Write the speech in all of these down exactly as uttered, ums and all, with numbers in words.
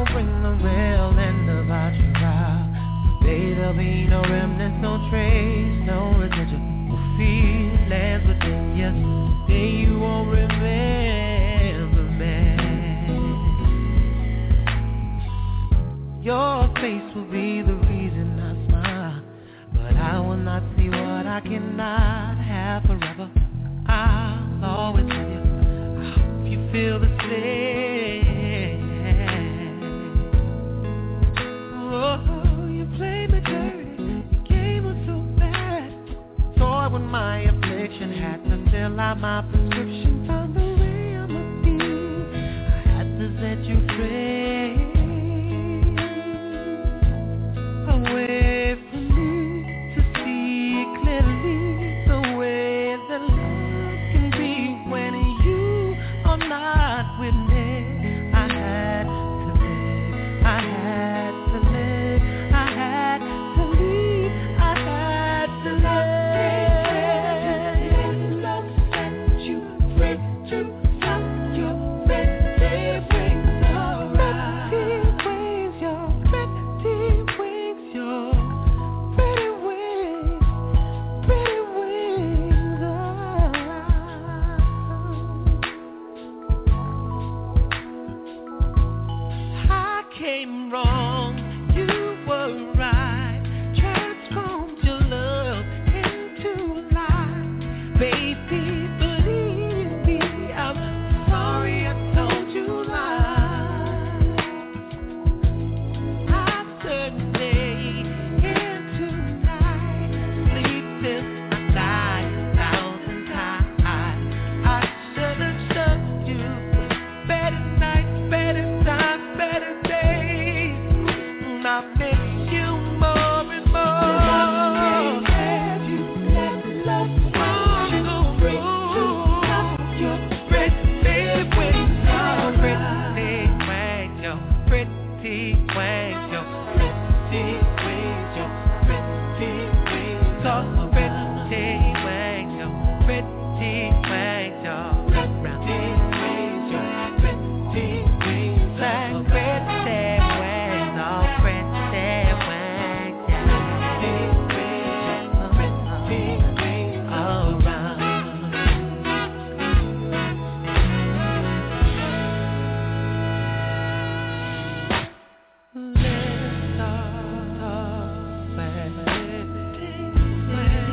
I'ma bring the real end about you out. Baby, there'll be no remnants, no trace, no residual feelings within you. Day you won't remember me. Your face will be the reason I smile, but I will not see what I cannot have forever. I'll always love you. I hope you feel the same. Oh, you played me dirty. The game was so bad. Toy with my affliction, had to fill out my prescription. Found the way I must be. I had to set you free. Away from me to see clearly the way that love can be when you are not with me. I had to live, I had to live, I had to leave, I had to live. Love set you free to stop your pretty wings around. Pretty wings, your pretty wings, your pretty wings, pretty wings around. I came wrong, you were right. Transformed your love into life. Baby, believe me, I'm sorry I told you lies. I turned day into night, sleep till I die a thousand times. I should have showed you better nights, better times, better days. And I miss you more and more. You let love find you free to stop your pretty wings, your pretty wings, your pretty wings, your pretty wings, your pretty wings, your pretty wings, your pretty wings, your pretty wings, your pretty wings, like pretty wings, oh pretty wings, yeah. Pretty wings, all around. Let's talk, baby.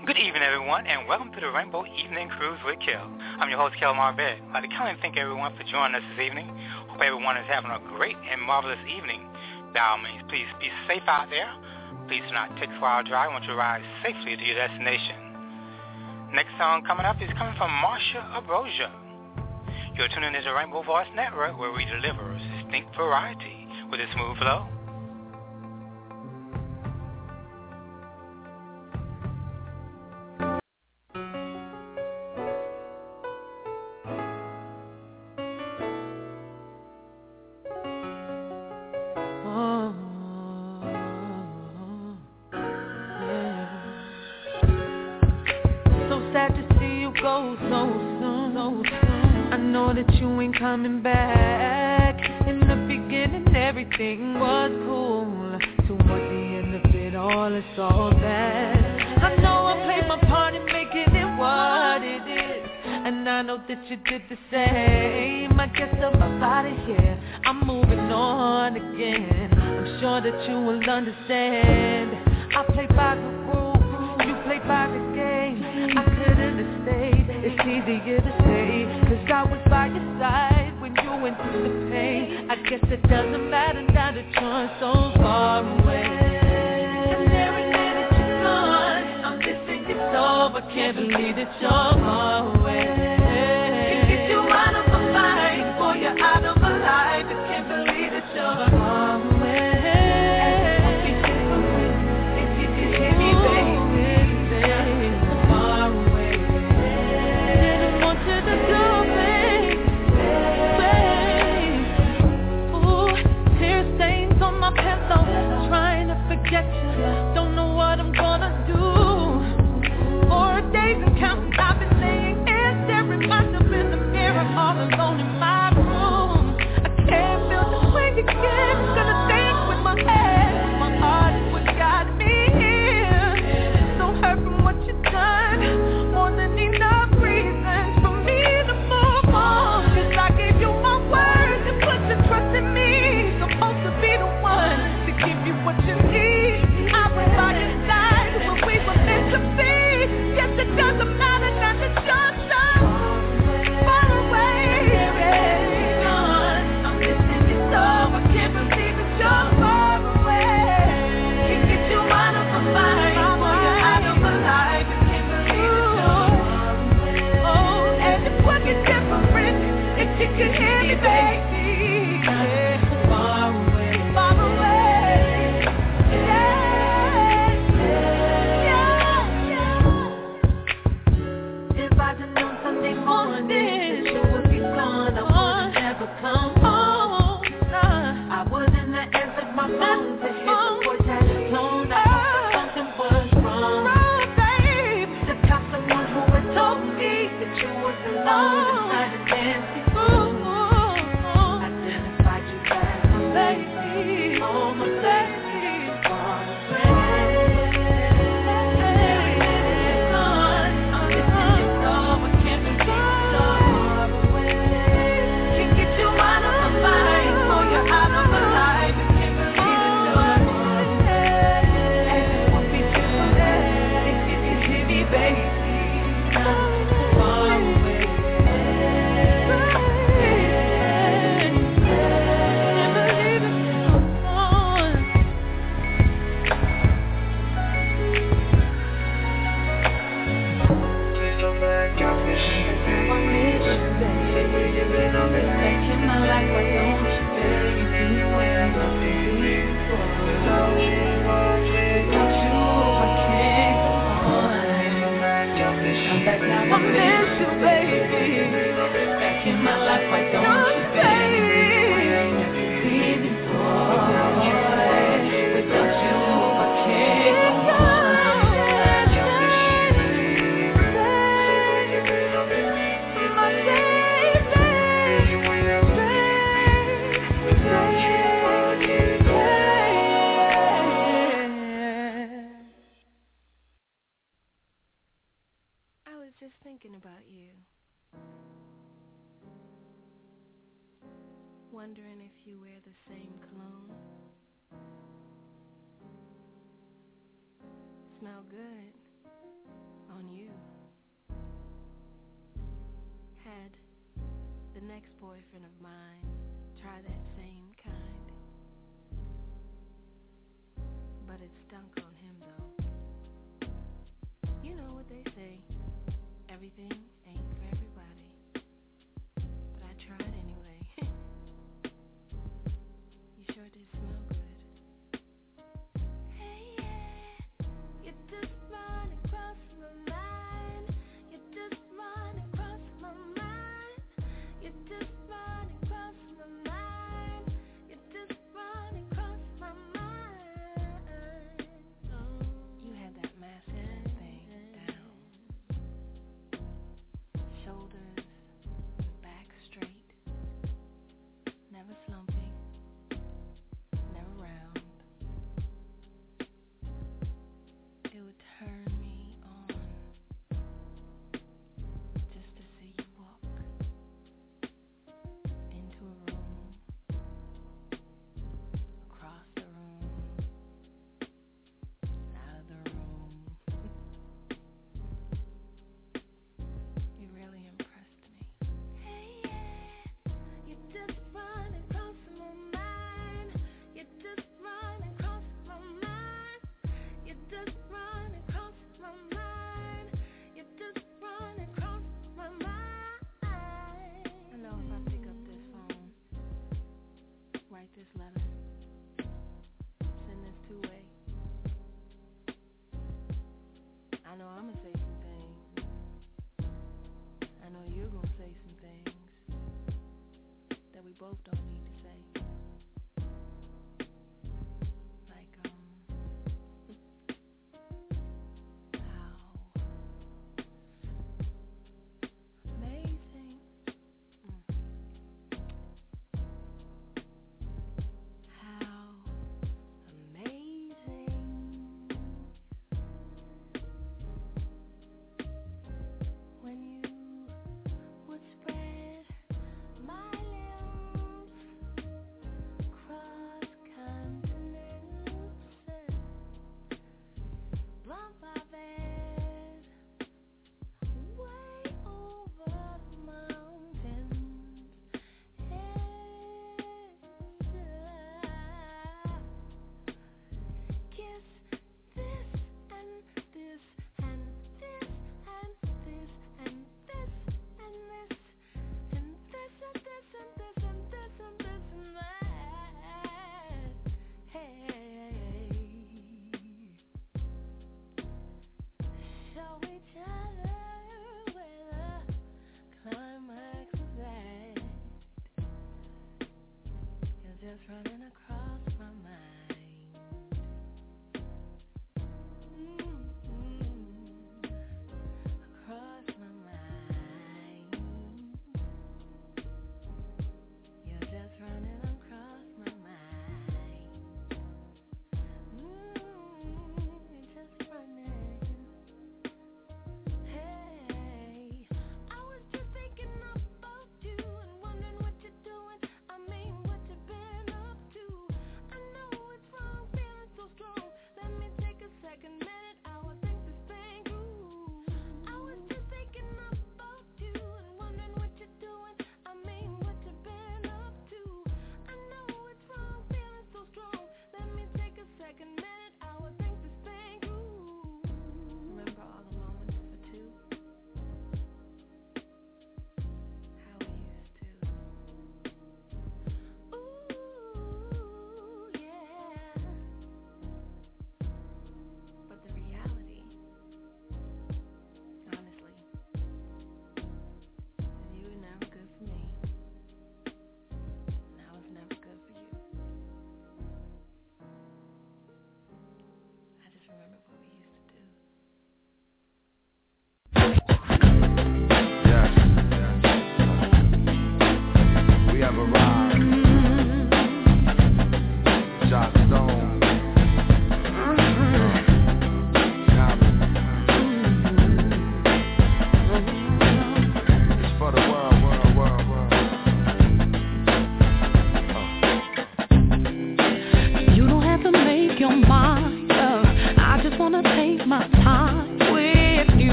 Good evening, everyone, and welcome to the Rainbow Evening Cruise with Kel. I'm your host, Kel Marvett. I'd like to kindly thank everyone for joining us this evening. Hope everyone is having a great and marvelous evening. By all means, please be safe out there. Please do not take a while drive. I want you to ride safely to your destination. Next song coming up is coming from Marsha Abrosia. You're tuning into the Rainbow Voice Network, where we deliver distinct variety with a smooth flow. Coming back. In the beginning everything was cool. Toward the end of it all, it's all bad. I know I played my part in making it what it is, and I know that you did the same. I guess I'm out of here, I'm moving on again. I'm sure that you will understand. I play by the rules, you play by the game. I couldn't have stayed, it's easier to say, cause I was by your side when you went through the pain. I guess it doesn't matter now that you're so far away. And every day that you're gone, I'm missing you so, but can't believe that you're far away. Can't get you out of my mind, boy, you're out of my life. I can't believe that you're far away. If you could hear me, baby. Trying to forget you, don't know what I'm gonna do. Four days and counting, I've been laying here staring myself in the mirror, all alone in my room. I can't feel the way again. Gonna dance with my head, my heart is what got me here. So hurt from what you've done, more than enough reasons for me to move on. Cause I gave you my word and put the trust in me. Supposed to be the one to give you what you need. I was by your side when we were meant to be. Yes, it doesn't matter now that you're so far away. I'm missing you so, I can't believe that you're far away. Can't get you out of my mind, boy, you're out of my life. I can't believe that you're far away. Oh, and it's working different if you could hear me, baby. Far away, far away. Come home. I wasn't the answer my phone to hit the voice had a tone. I thought something was wrong. Wrong, babe. To cop someone who had told me that you was alone and tried to dance me through. Identified you as my baby, oh my baby. Thinking about you, wondering if you wear the same cologne. Smell good, boyfriend of mine try that same kind, but it stunk on him though. You know what they say, everything ain't for everybody, but I tried anyway. You sure did smell good. Hey yeah, you just run across my mind, you just run across my mind, you just run across my mind, you just run across my mind. Oh, you had that masculine thing down, shoulders and back straight, never slumping, never round. It would turn me on just to see you walk into a room, across the room, out of the room. You really impressed me. Hey yeah, you just run across my mind, you just run across my mind, you just run across my mind, you just run across my mind. I know if I pick up this phone, write this letter, send this two-way, I know I'ma say some things. I know you're gonna say some things that we both don't need to say. Like, um, how amazing, mm, how amazing when you would spread my limbs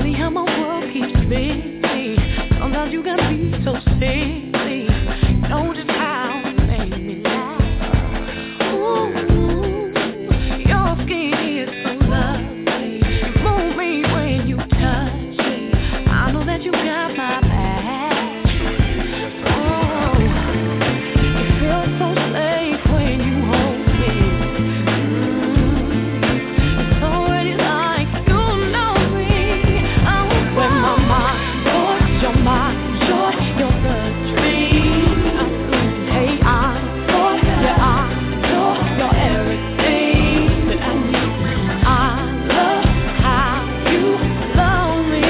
funny how my world keeps spinning. Sometimes you can be so silly. You know just how it makes me laugh. Ooh, your skin is so lovely. Move me when you touch me. I know that you got my back. Oh, it feels so safe when you hold me. Mm, it's already like you know me. I was when my mind, Lord, you're my joy, you're the dream. Hey, I adore, yeah, I adore, you're everything that I need. I love how you love me.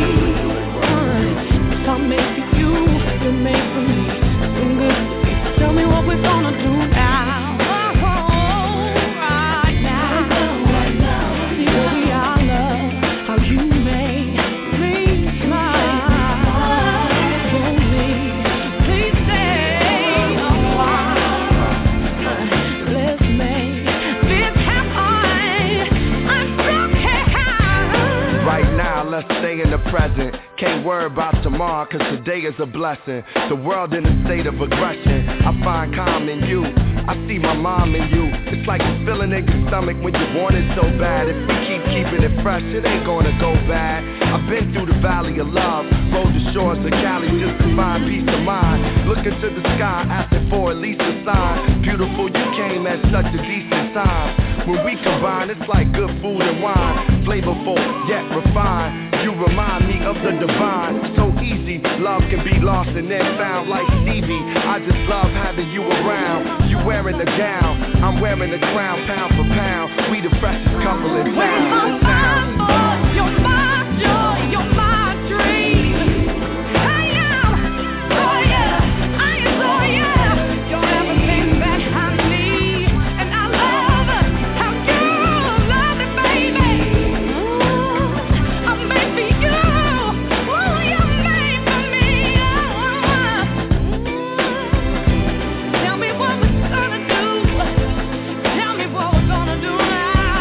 If I'm made for you, you're made for me. So good to me. Tell me what we're gonna do now. Oh, right now. Baby, I love how you make me smile. For me, please stay a while. Let's make this happen. I'm so high. Right now, let's stay in the present. Can't worry about tomorrow, cause today is a blessing. The world in a state of aggression. I find calm in you. I see my mom in you. It's like a feeling in your stomach when you want it so bad. If we keep keeping it fresh, it ain't gonna go bad. I've been through the valley of love, rode the shores of Cali just to find peace of mind. Looking to the sky, asking for at least a sign. Beautiful, you came at such a decent time. When we combine, it's like good food and wine. Flavorful, yet refined. You remind me of the divine. So easy, love can be lost and then found like Stevie. I just love having you around. You wearing the gown, I'm wearing the crown. Pound for pound, we the freshest couple in town. When my mind, boy, you're my joy, you're my dream. I am, oh yeah, I adore you. You're everything that I need, and I love how you love me, baby. Ooh, I'm made for you. Ooh, you're made for me. Ooh. Tell me what we're gonna do. Tell me what we're gonna do now.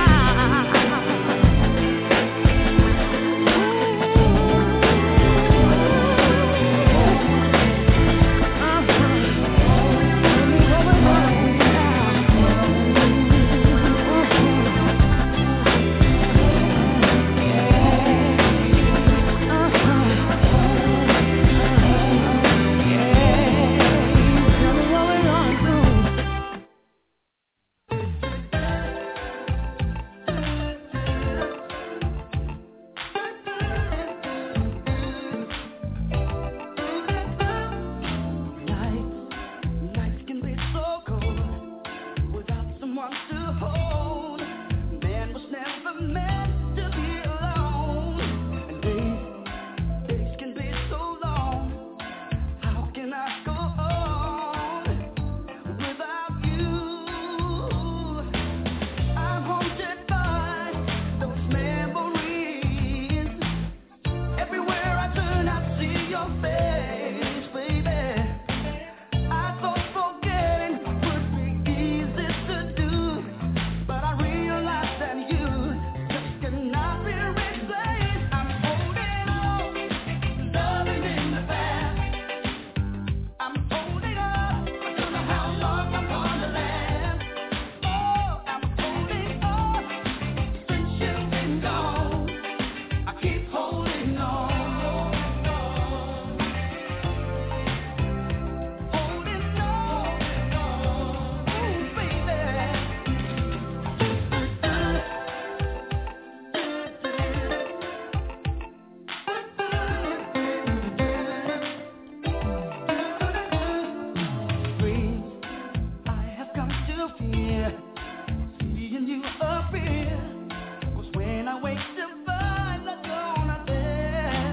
Nights can be so cold without someone to hold. Man was never meant to be alone. And days, days can be so long. How can I go on without you? I'm haunted by those memories. Everywhere I turn, I see your face, baby. I thought forgetting would be easy to do, but I realized that you just cannot be replaced. I'm holding on, loving in the past. I'm holding on, I don't know how long I'm gonna last. Oh, I'm holding on, since you've been gone. I keep holding on. Holding on, ooh, baby. Dreams I have come to fear, seeing you appear, was when I wake to find that you're not there.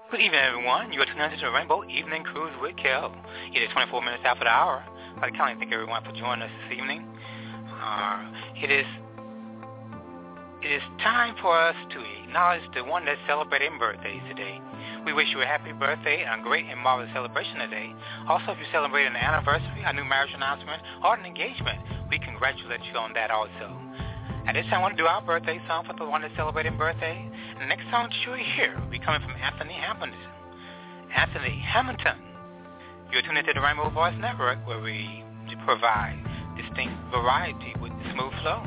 Good evening, everyone. You are tuned into the Rainbow Evening Cruise with Kel. It is twenty-four minutes after the hour. I kind of thank everyone for joining us this evening. Uh, it is it is time for us to acknowledge the one that's celebrating birthdays today. We wish you a happy birthday and a great and marvelous celebration today. Also, if you celebrate an anniversary, a new marriage announcement, or an engagement, we congratulate you on that also. At this time, I want to do our birthday song for the one that's celebrating birthday. And the next song that you'll hear will be coming from Anthony Hamilton. Anthony Hamilton. You're tuned into the Rainbow Voice Network, where we provide distinct variety with smooth flow.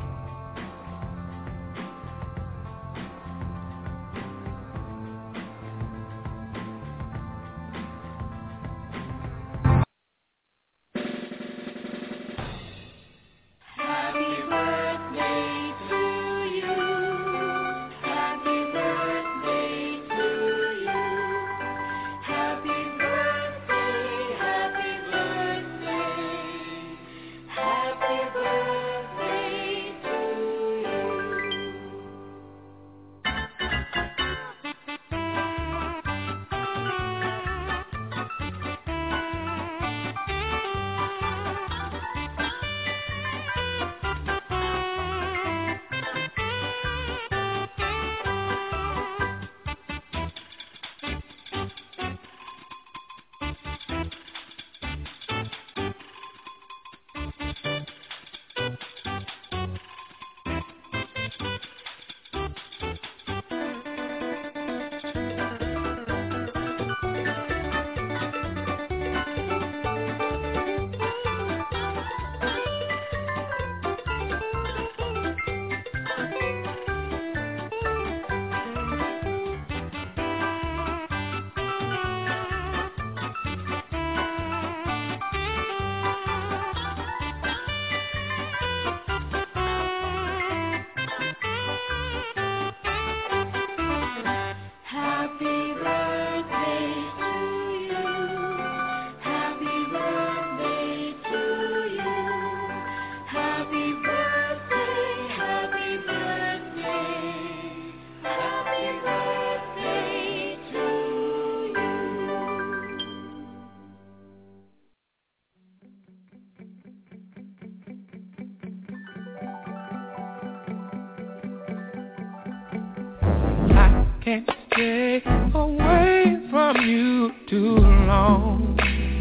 Can't stay away from you too long.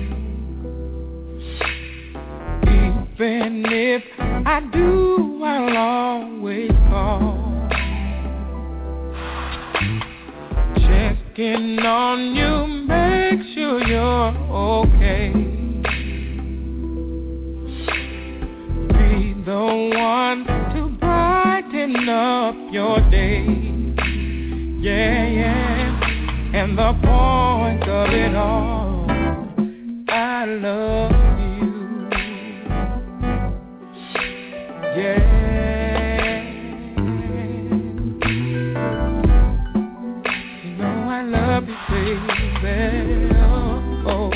Even if I do, I'll always call. Checking on you, make sure you're okay. Be the one to brighten up your day. Yeah, yeah, and the point of it all, I love you. Yeah, you know I love you, baby. Oh,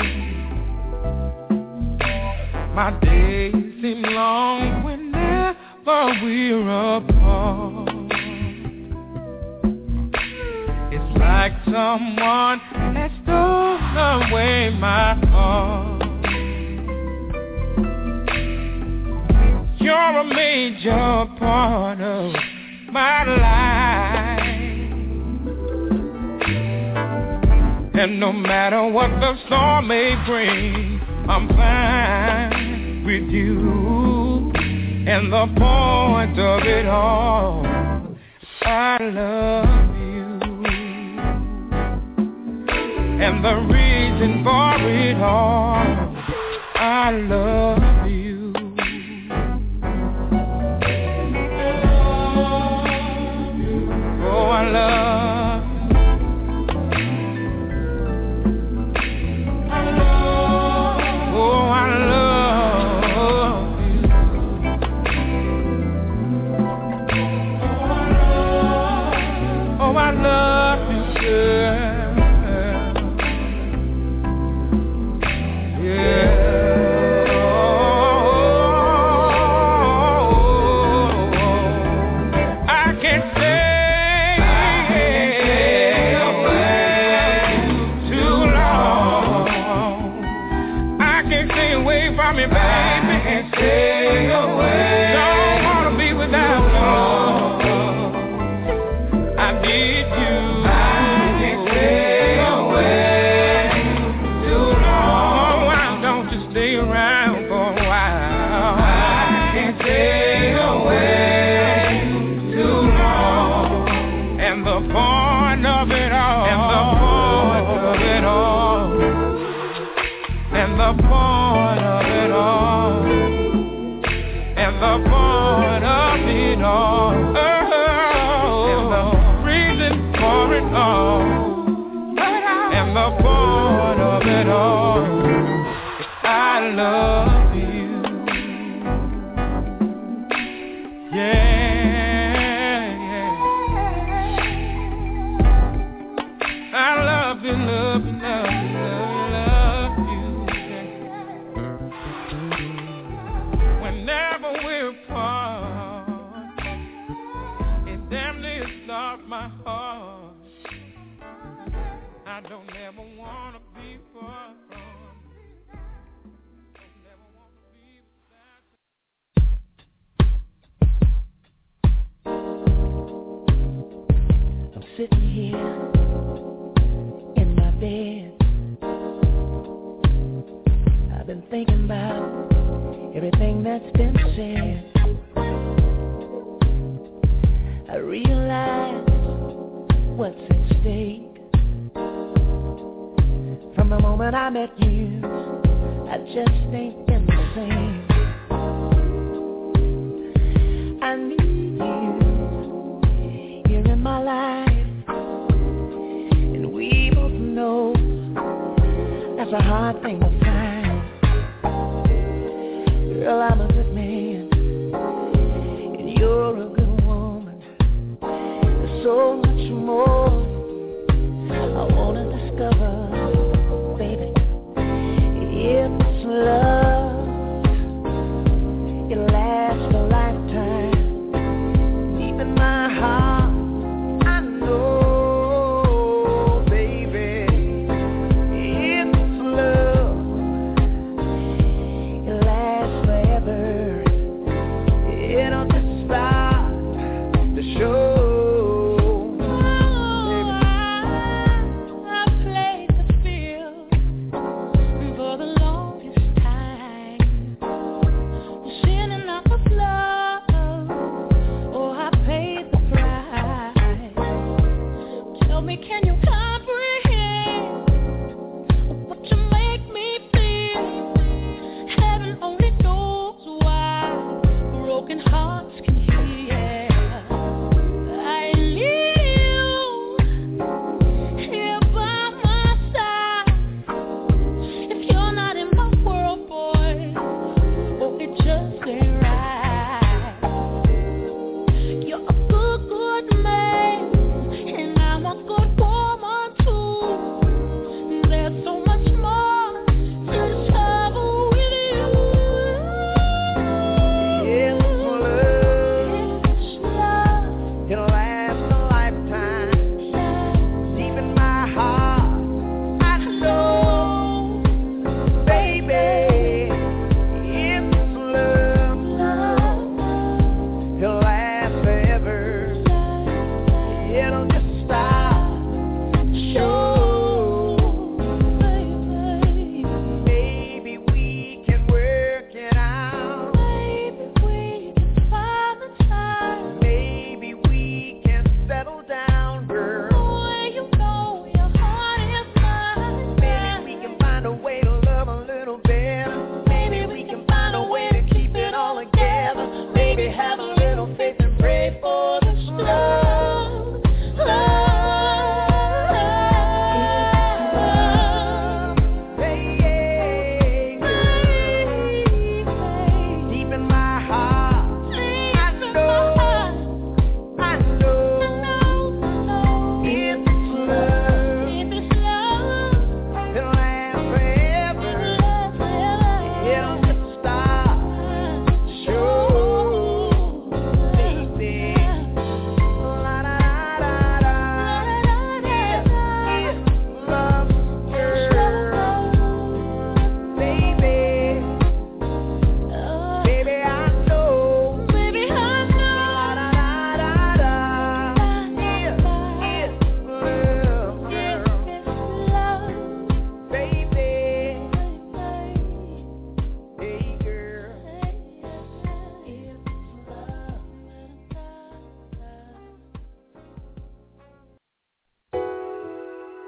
oh. My days seem long whenever we're apart. Like someone has stolen away my heart. You're a major part of my life, and no matter what the storm may bring, I'm fine with you. And the point of it all, I love you. And the reason for it all, I love you. Oh, I love you. I love you. Oh, I love you. Oh, I love you, girl. Yeah. point of it all. And the point of it all. And the point of it all. And the point of it all. Oh, and the reason for it all. And the point of it all is I love you. Yeah, yeah. I love you, love you, love you, love you, love you. Yeah. Whenever we're apart, it damn near stops my heart. I don't ever wanna be far from. Don't never wanna be beside. I'm sitting here in my bed. I've been thinking about everything that's been said. I realize what's at stake. From the moment I met you, I just ain't been the same. I need you here in my life, and we both know that's a hard thing to find. Girl, I'm a good man, and you're a good woman. There's so much more I wanna discover. If it's love, it'll last a lifetime. Deep in my heart, I know, baby. If it's love, it'll last forever. It'll just start to show. You're a good, good man, and I'm a good woman.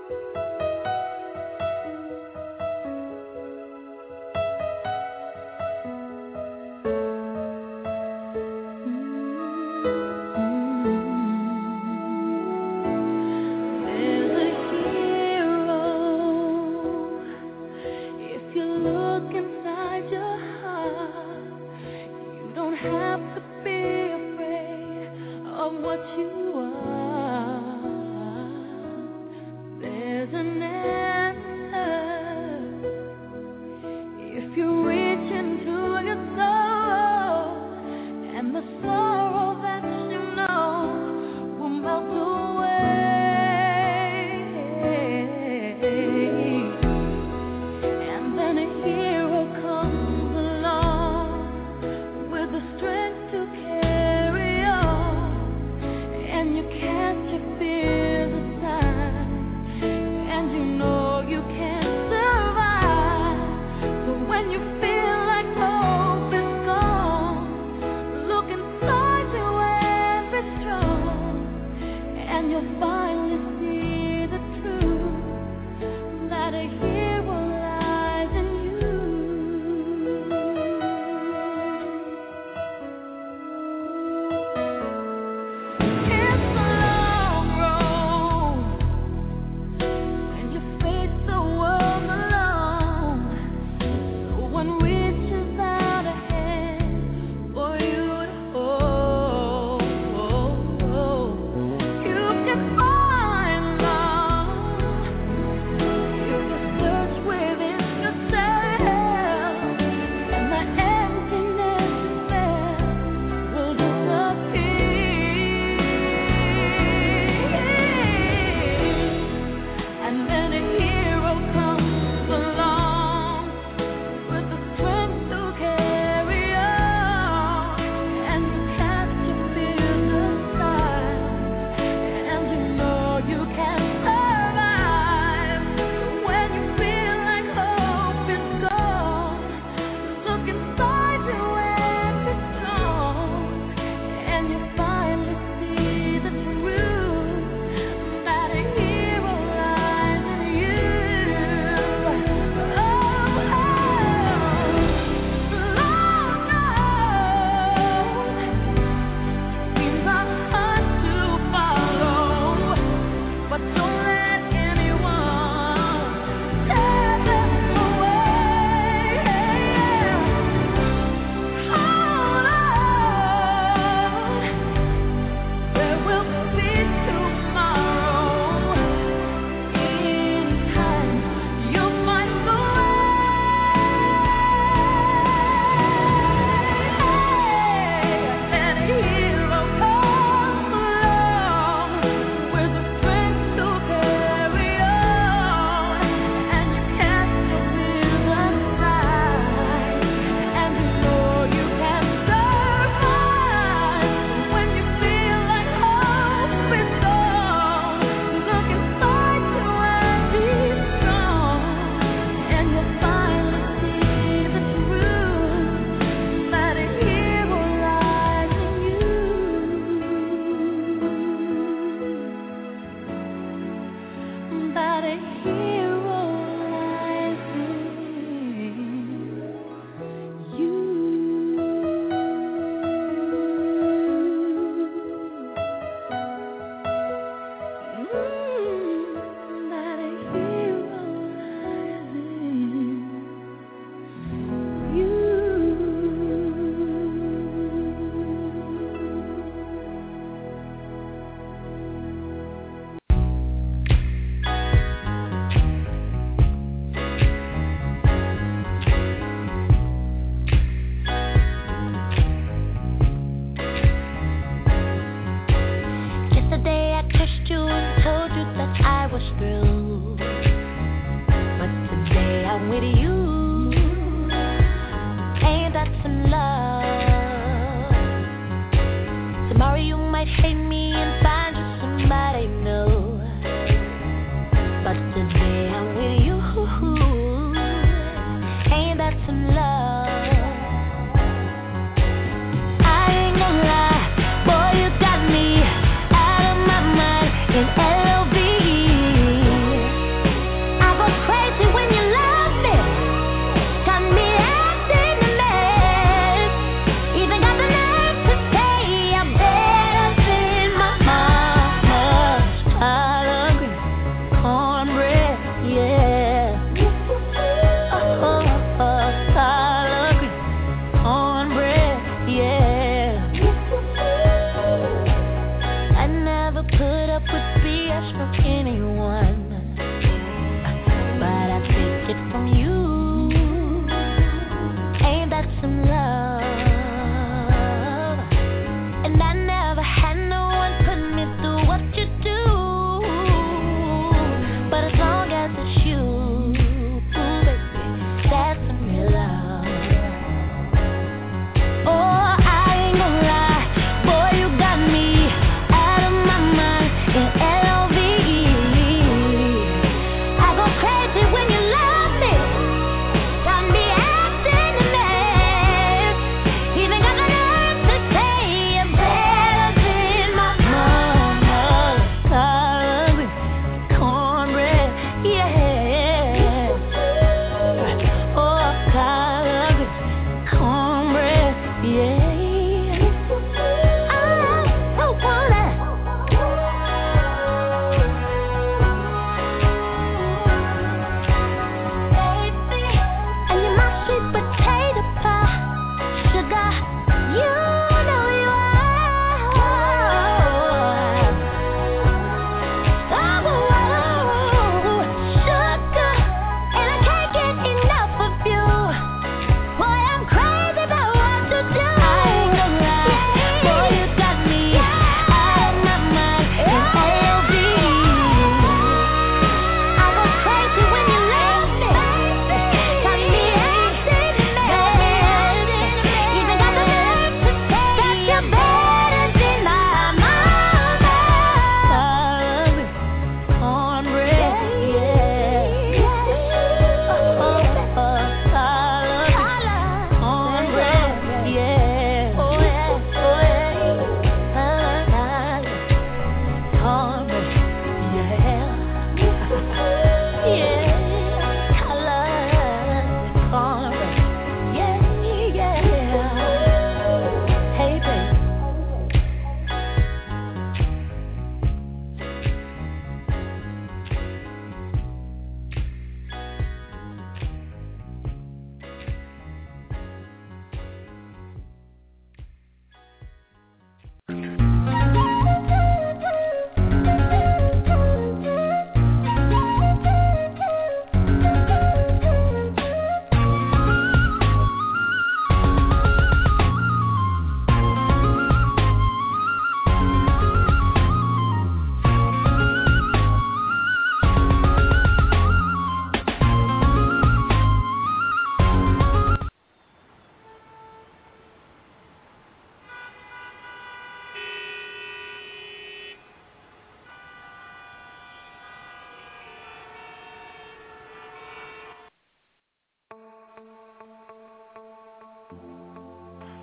L O V E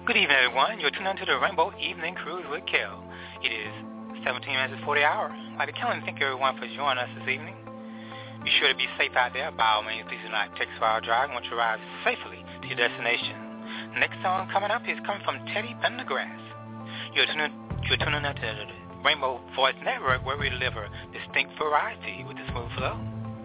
Good evening, everyone. You're tuned into the Rainbow Evening Cruise with Kel. It is seventeen minutes before the hour. I'd like to count and thank everyone for joining us this evening. Be sure to be safe out there. By all means, please do not text while driving. Want you to arrive safely to your destination. The next song coming up is coming from Teddy Pendergrass. You're tuning, you're tuning into the Rainbow Voice Network, where we deliver distinct variety with a smooth flow.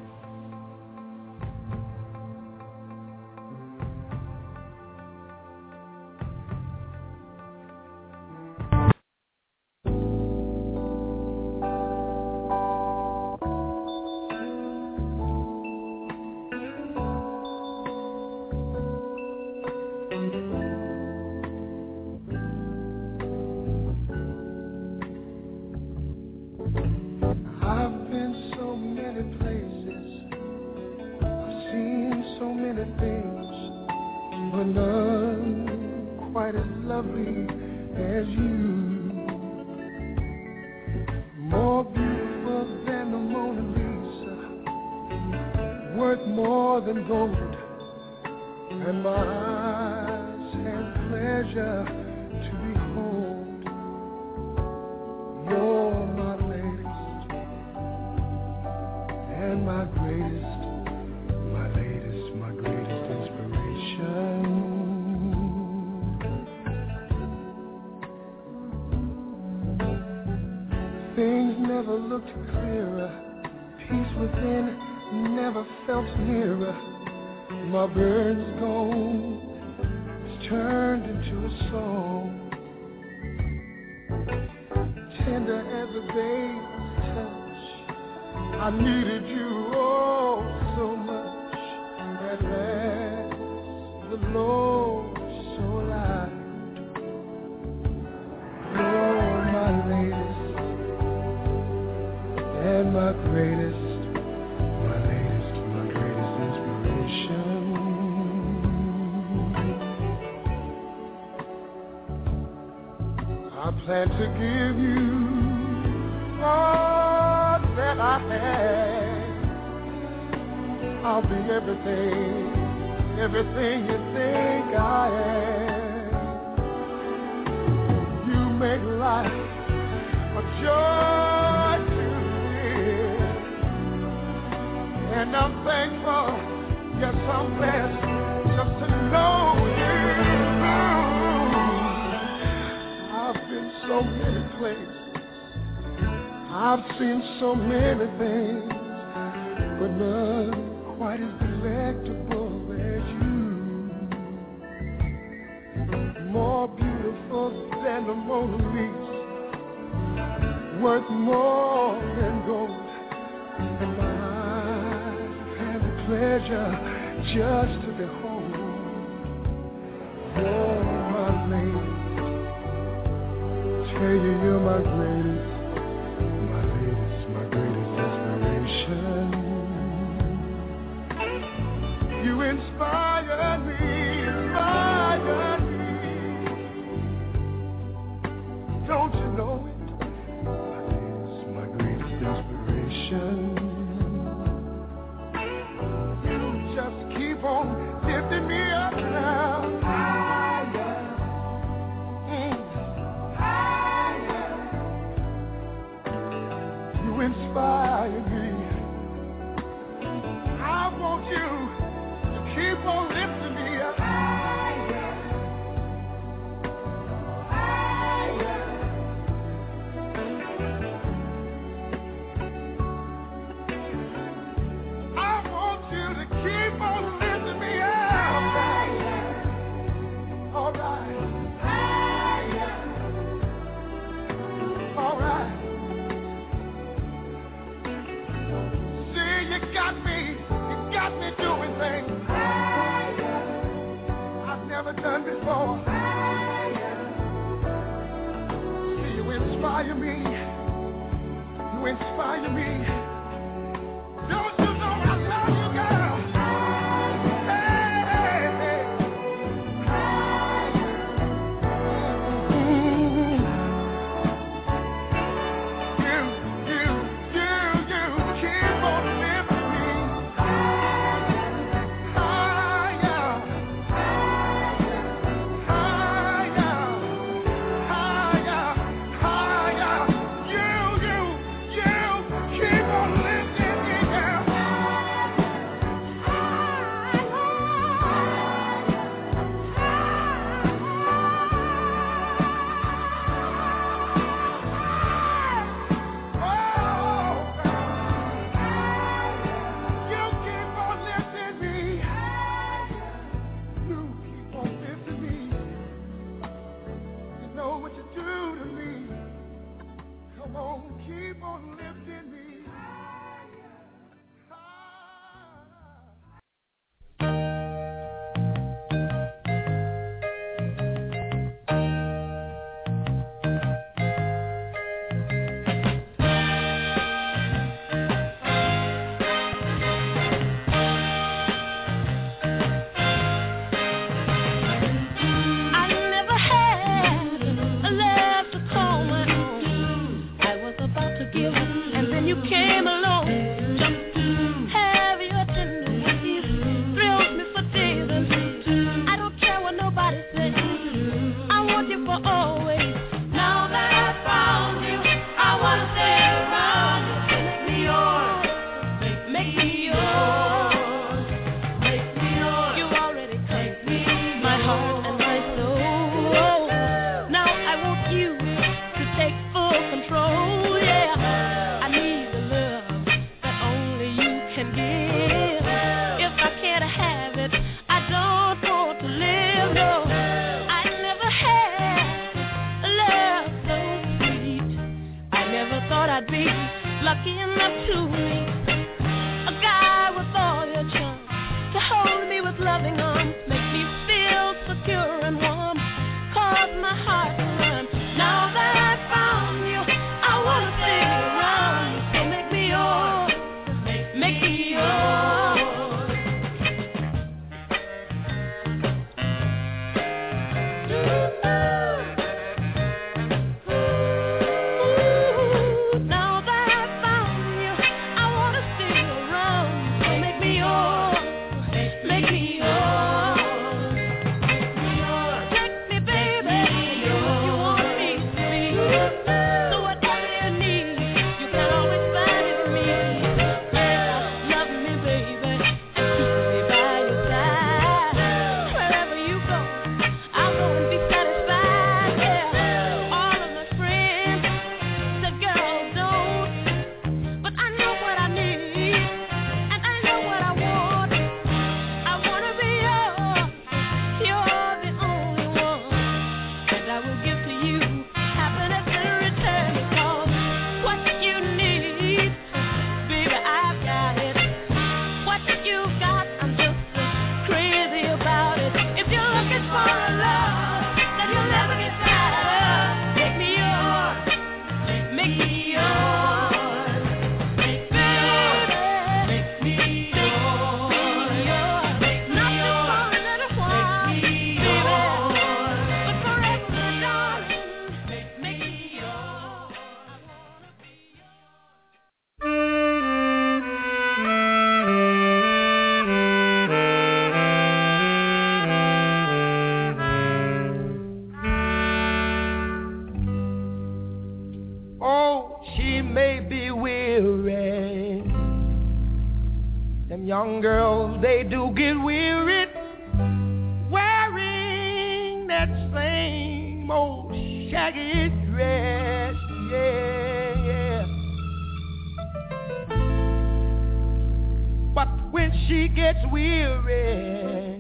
plan to give you all that I have. I'll be everything, everything you think I am. You make life a joy to live, and I'm thankful, yes I'm blessed, just to know you. So many places, I've seen so many things, but none quite as delectable as you. More beautiful than the Mona Lisa, worth more than gold. And my eyes have had the pleasure just to behold. You're my lady. Tell you you're my greatest, my latest, my greatest inspiration. You inspire me, inspire me. Don't you know it? My latest, my greatest inspiration. You just keep on lifting me up now. Inspire me. I want you to keep on lifting me up. Higher, higher. I want you to keep on lifting me up. Higher. All right. Higher. All right. You got me, you got me doing things higher. I've never done before. Higher. See, you inspire me, you inspire me. Don't you know I love you, girl? Higher. Hey, hey, higher. Mm-hmm. You, you, you, you keep on living. Higher, higher, higher. can give. If I can't have it, I don't want to live. No, I never had a love so sweet. I never thought I'd be lucky enough to meet a guy with all your charm, to hold me with loving arms, make me feel secure and warm, cause my heart to run. Now that I found you, I wanna stay around. So make me yours, make me yours. Ooh, now that I found you, I wanna stay around. So make me yours, make me yours. Take me, baby, you want me to be. So whatever you need, you can always find it in me. Yeah, love me, baby, and keep me by your side. Wherever you go, I'll go and be satisfied. Yeah, all of my friends said, girl, don't. But I know what I need, and I know what I want. I wanna be yours. You're the only one, and I will give to you happiness in return. Because what you need, baby, I've got it. What you got, I'm just so crazy about it. If you're looking for a love that you'll never get tired of, make me yours, make me yours, make me yours, make me yours, make me yours, not just for a little while, baby, but forever, darling, make me yours. Oh, she may be weary. Them young girls, they do get weary wearing that same old shaggy dress. Yeah, yeah. But when she gets weary,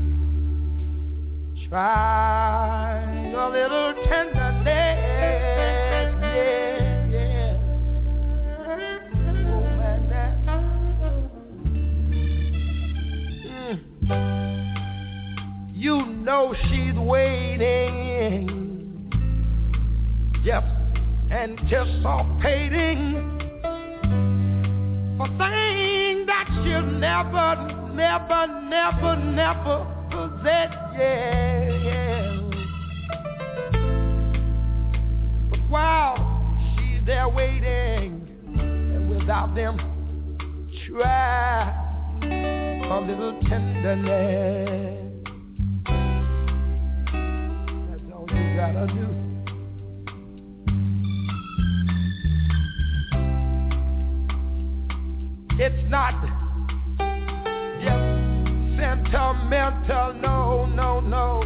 try a little tenderness. Yeah, yeah. Oh, man, that. Mm. You know she's waiting, just anticipating for things that she'll never, never, never, never possess. Yeah, yeah. But while she's there waiting, and without them, try a little tenderness. That's all you gotta do. It's not just sentimental, no, no, no.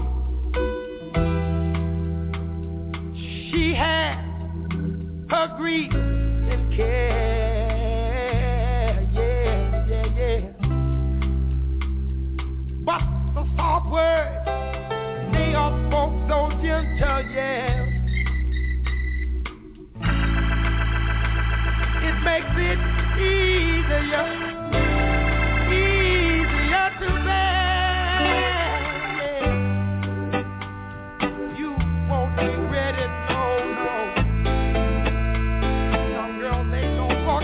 She had her grief and care, yeah, yeah, yeah. But the soft words, they are spoke so gentle, yeah. It makes it easier, easier to bear, yeah. You won't regret it, no, no. Some girls, they don't go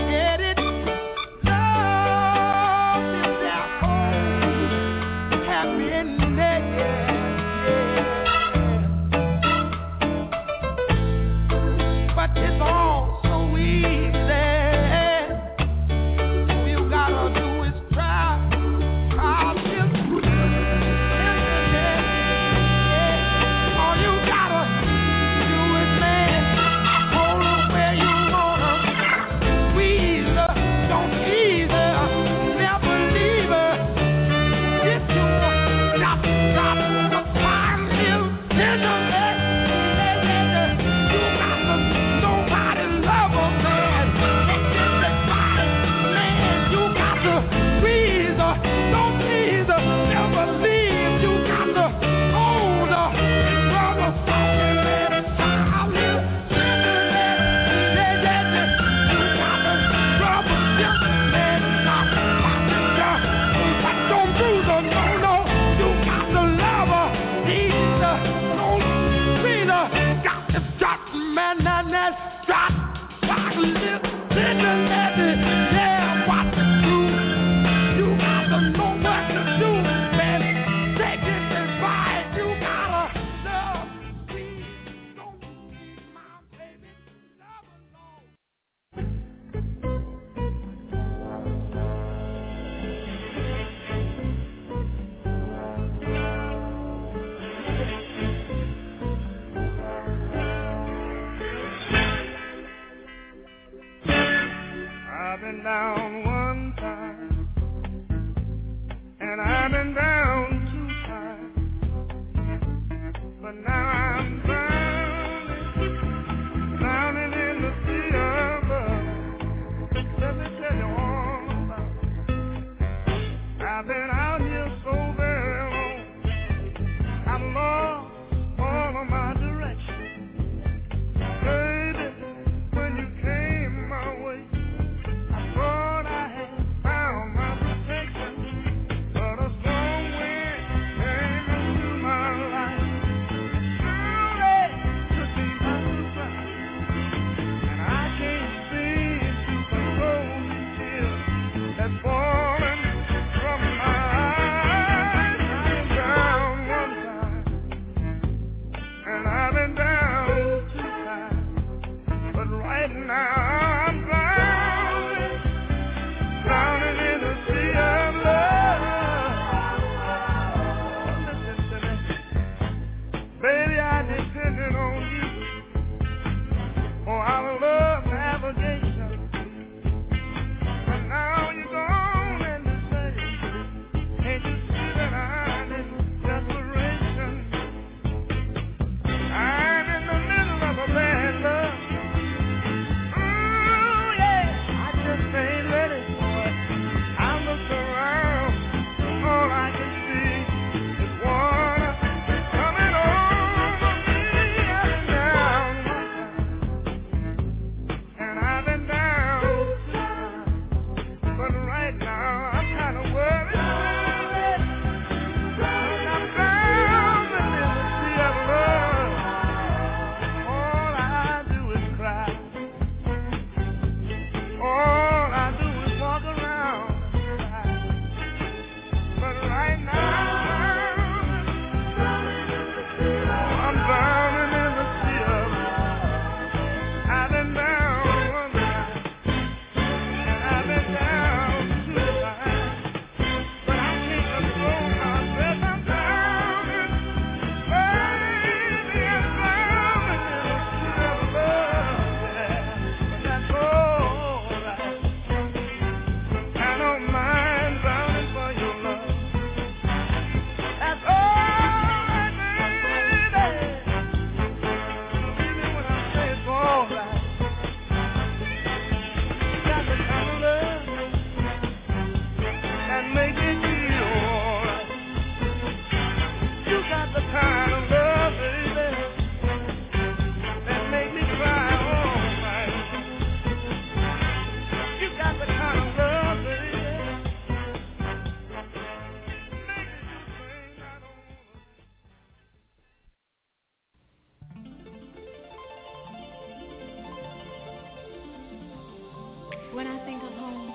When I think of home,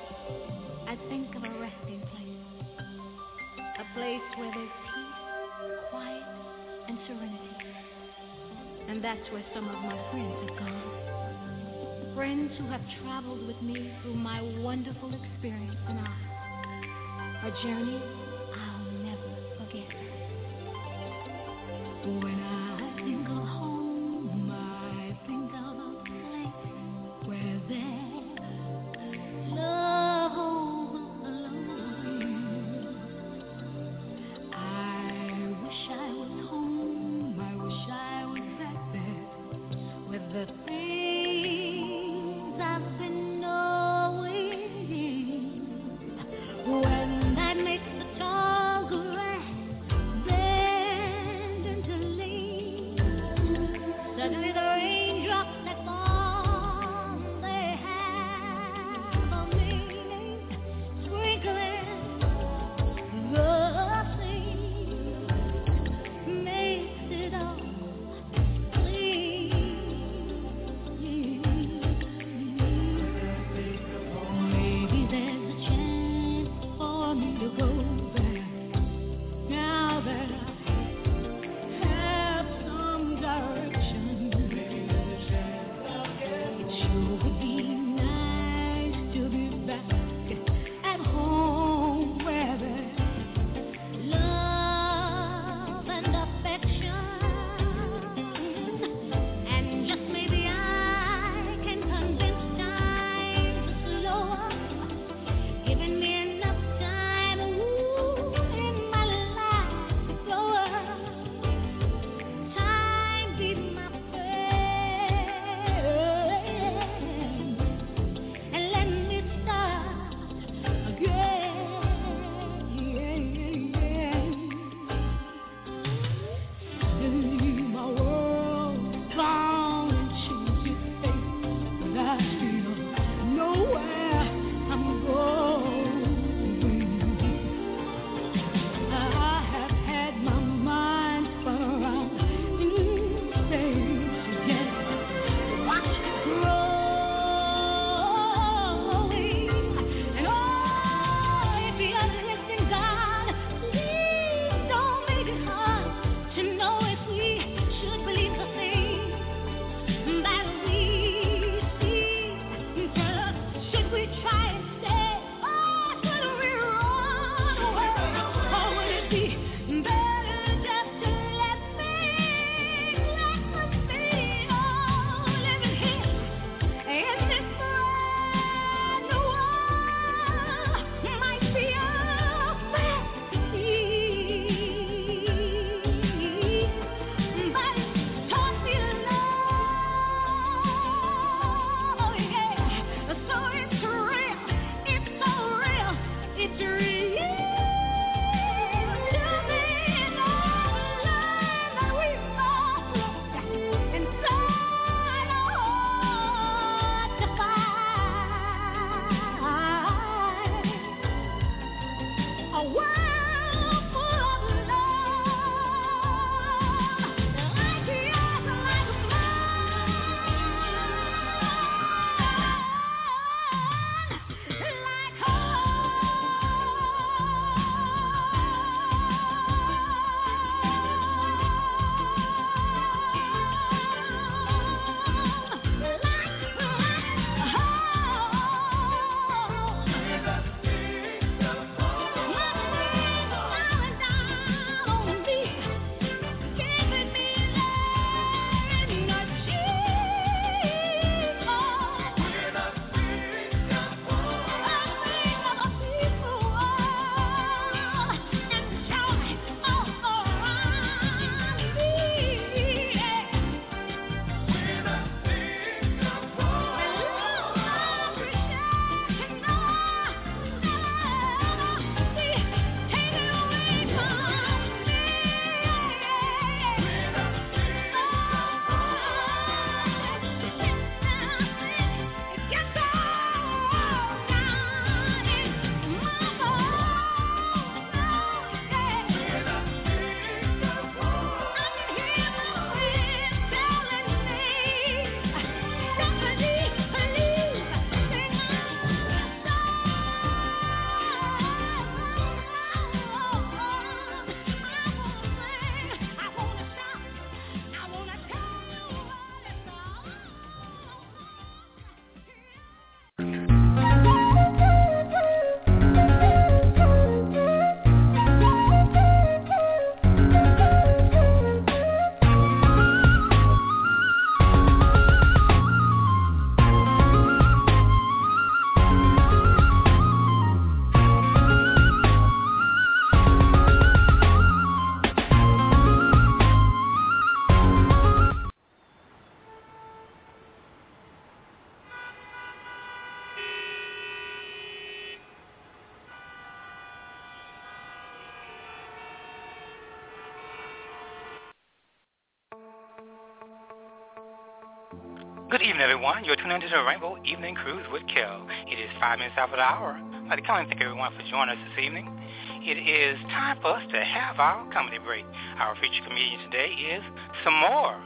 I think of a resting place, a place where there's peace, quiet, and serenity. And that's where some of my friends have gone. Friends who have traveled with me through my wonderful experience in Oz. A journey I'll never forget. When I think of home, I think of a place where there's love overflowing. I wish I was home, I wish I was back there with the things I've been knowing. When that makes the time Good evening, everyone. You're tuned into the Rainbow Evening Cruise with Kel. It is five minutes after the hour. I'd like to come and thank everyone for joining us this evening. It is time for us to have our comedy break. Our featured comedian today is Samore.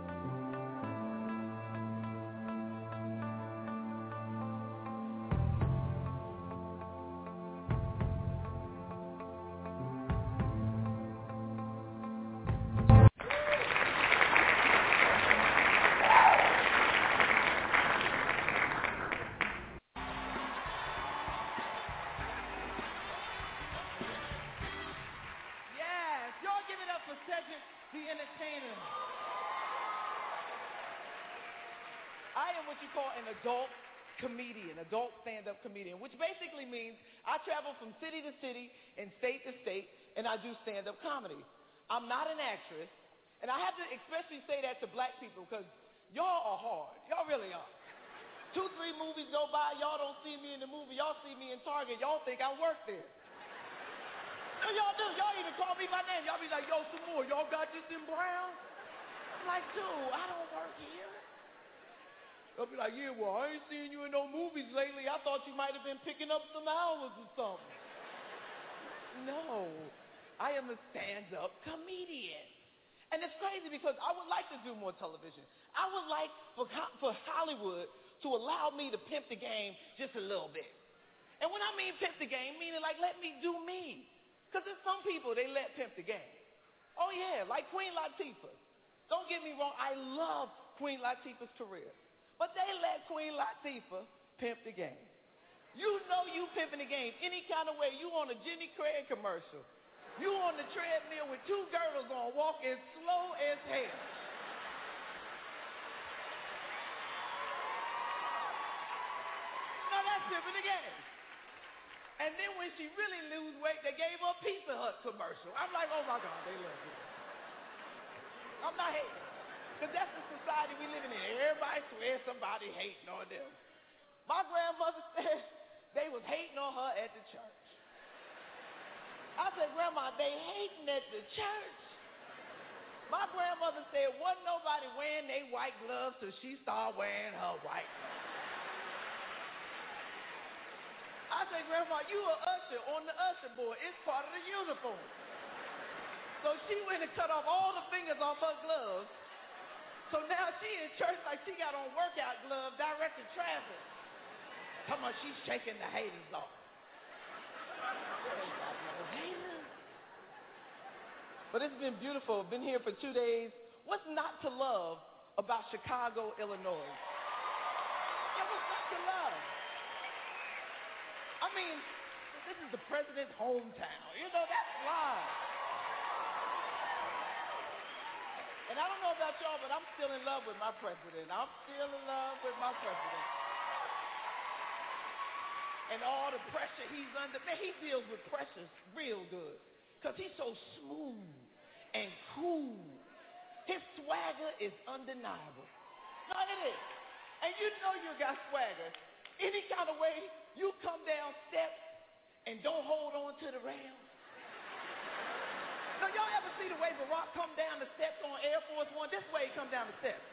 Adult comedian, adult stand-up comedian, which basically means I travel from city to city and state to state, and I do stand-up comedy. I'm not an actress, and I have to especially say that to black people because y'all are hard. Y'all really are. Two, three movies go by, y'all don't see me in the movie, y'all see me in Target, y'all think I work there. So y'all do. Y'all even call me by name. Y'all be like, yo, Samore, y'all got this in Brown? I'm like, dude, I don't work here. They'll be like, yeah, well, I ain't seen you in no movies lately. I thought you might have been picking up some hours or something. No, I am a stand-up comedian. And it's crazy because I would like to do more television. I would like for, for Hollywood to allow me to pimp the game just a little bit. And when I mean pimp the game, meaning like let me do me. Because there's some people, they let pimp the game. Oh, yeah, like Queen Latifah. Don't get me wrong, I love Queen Latifah's career. But they let Queen Latifah pimp the game. You know you pimping the game any kind of way. You on a Jenny Craig commercial. You on the treadmill with two girdles on, walking slow as hell. No, that's pimping the game. And then when she really lose weight, they gave her a Pizza Hut commercial. I'm like, oh my God, they love it. I'm not hating. Because that's the society we live in. Everybody swears somebody hating on them. My grandmother said they was hating on her at the church. I said, Grandma, they hating at the church. My grandmother said, wasn't nobody wearing their white gloves till she started wearing her white gloves. I said, Grandma, you an usher on the usher board. It's part of the uniform. So she went and cut off all the fingers off her gloves. So now she in church like she got on workout gloves directing traffic. Come on, she's shaking the haters off. But it's been beautiful. Been here for two days. What's not to love about Chicago, Illinois? Yeah, what's not to love? I mean, this is the president's hometown. You know, that's live. And I don't know about y'all, but I'm still in love with my president. I'm still in love with my president. And all the pressure he's under. Man, he deals with pressure real good. Because he's so smooth and cool. His swagger is undeniable. No, it is. And you know you got swagger. Any kind of way you come down steps and don't hold on to the rails. So y'all ever see the way Barack come down the steps on Air Force One? This way he come down the steps.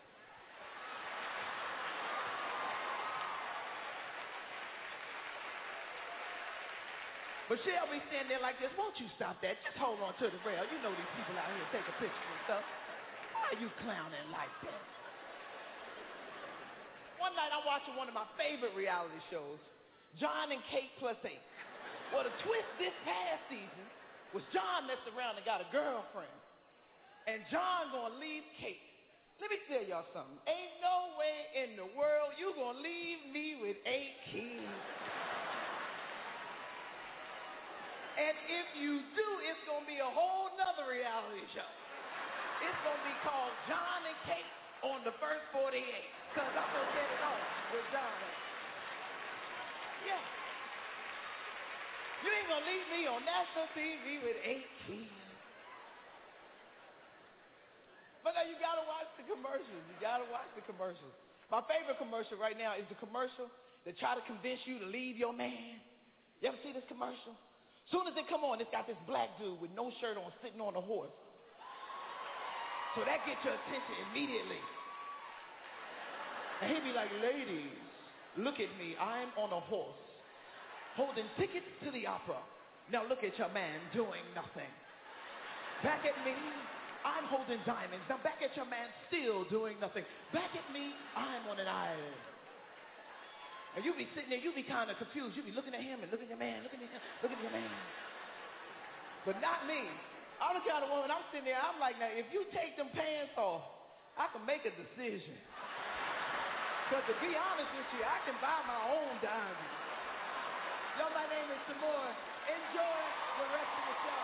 Michelle be standing there like this. Won't you stop that? Just hold on to the rail. You know these people out here taking pictures and stuff. Why are you clowning like that? One night I'm watching one of my favorite reality shows, John and Kate Plus Eight. Well, the twist this past season was John messed around and got a girlfriend. And John gonna leave Kate. Let me tell y'all something. Ain't no way in the world you gonna leave me with eight kids. And if you do, it's gonna be a whole nother reality show. It's gonna be called John and Kate on the first forty-eight. Cause I'm gonna get it on with John. Yeah. You ain't gonna leave me on national T V with eight kids. But now you gotta watch the commercials. You gotta watch the commercials. My favorite commercial right now is the commercial that try to convince you to leave your man. You ever see this commercial? Soon as it come on, it's got this black dude with no shirt on sitting on a horse. So that gets your attention immediately. And he'd be like, ladies, look at me. I'm on a horse, holding tickets to the opera. Now look at your man doing nothing. Back at me, I'm holding diamonds. Now back at your man still doing nothing. Back at me, I'm on an island. And you be sitting there, you be kind of confused. You be looking at him and looking at your man, looking at him, looking at your man. But not me. I'm the kind of woman, I'm sitting there, I'm like, now, if you take them pants off, I can make a decision. Because to be honest with you, I can buy my own diamonds. Yo, my name is Tamora. Enjoy the rest of the show.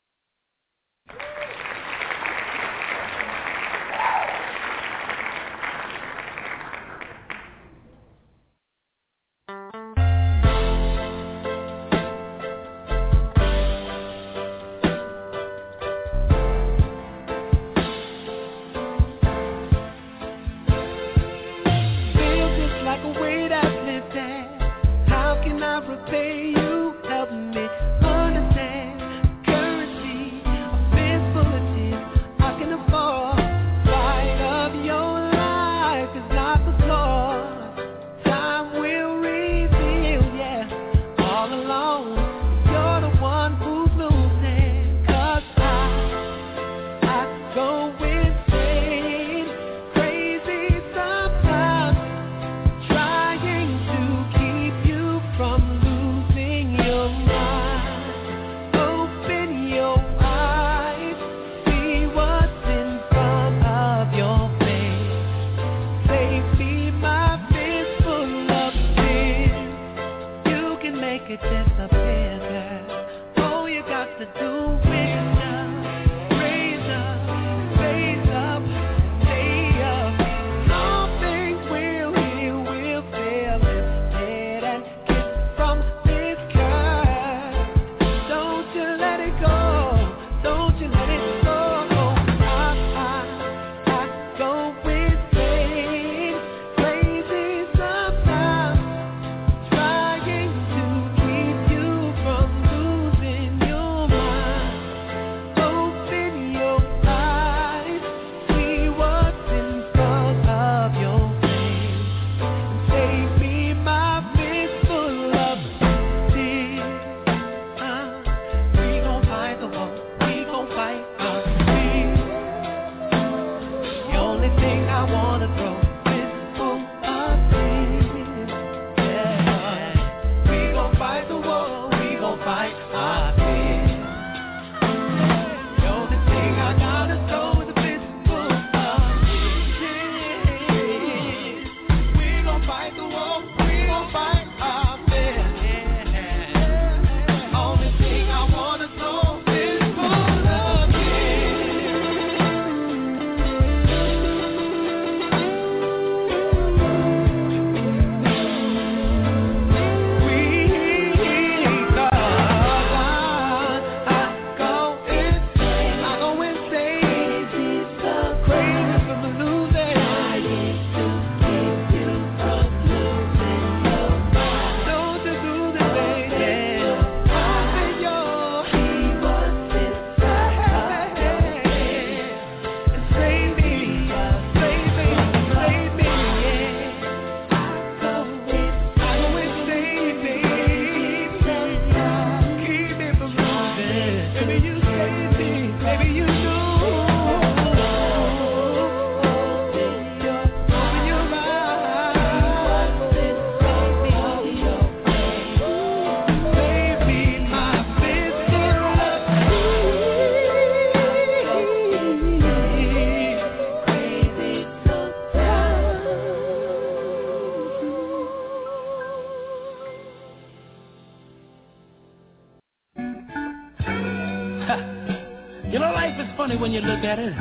You know, life is funny when you look at it.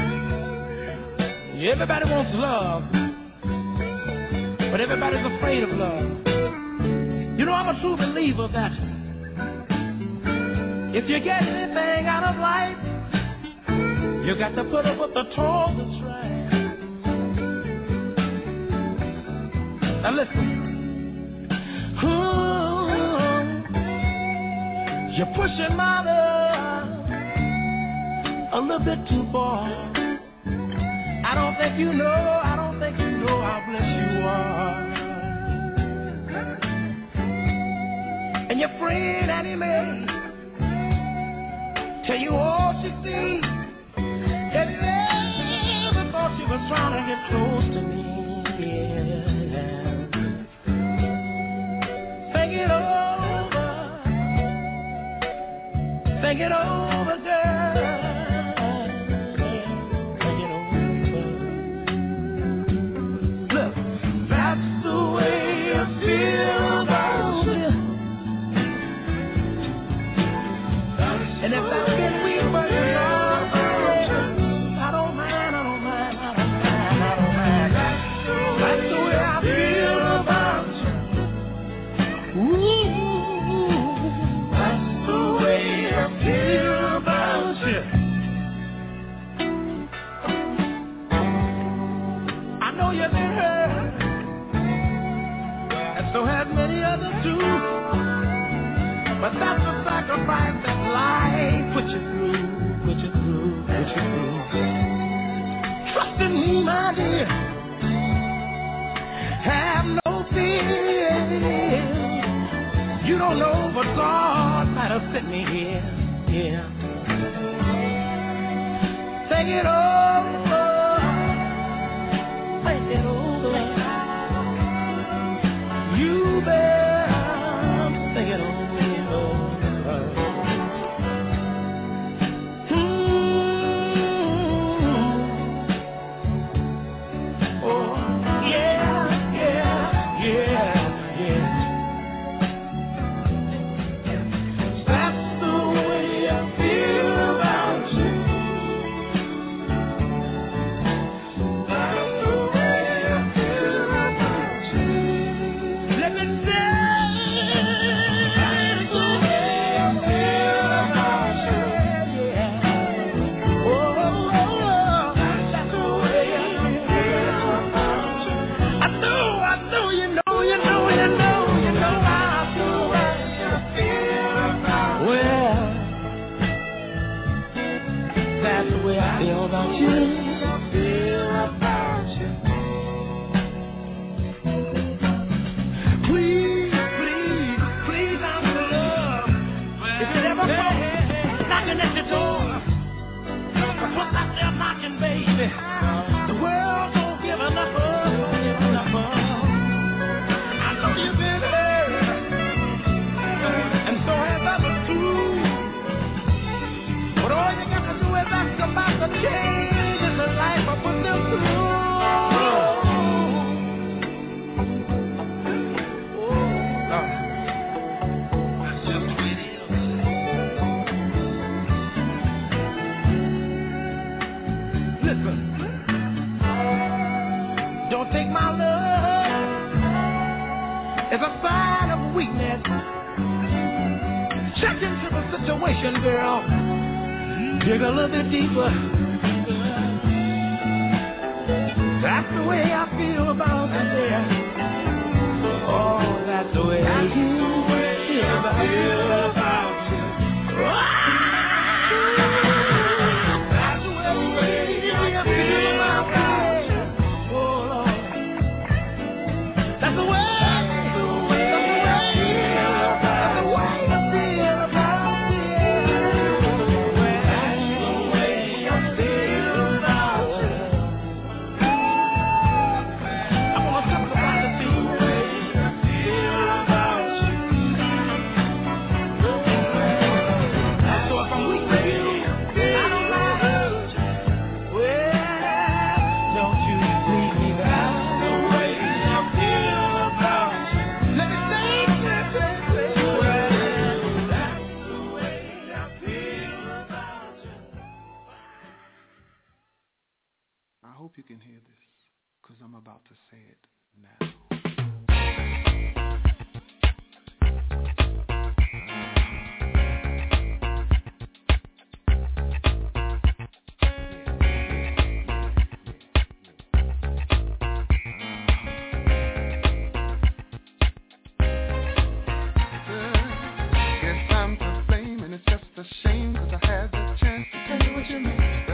Everybody wants love, but everybody's afraid of love. You know, I'm a true believer that if you get anything out of life, you got to put up with the toll that's right. Now listen. Ooh, you're pushing my love a little bit too far. I don't think you know, I don't think you know how blessed you are. your friend Annie Mae tell you all she sees, that never thought she was trying to get close to me. Yeah. Think it over, think it over, girl. Think it over. Look, that's the way I feel about you. And if I've been weak, but it's all right. I don't mind, I don't mind, I don't mind, I don't mind. That's the way I feel about you. Ooh, that's the way I feel about you. I know you've been hurt, and so has many others too. But that's the sacrifice that life put you through, put you through, put you through. Trust in me, my dear. Have no fear. You don't know, but God might have sent me here, yeah. Think it over, think it over. You better think it over.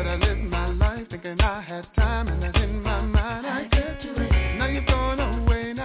I had time and I in my mind I get to it. Now you've gone away.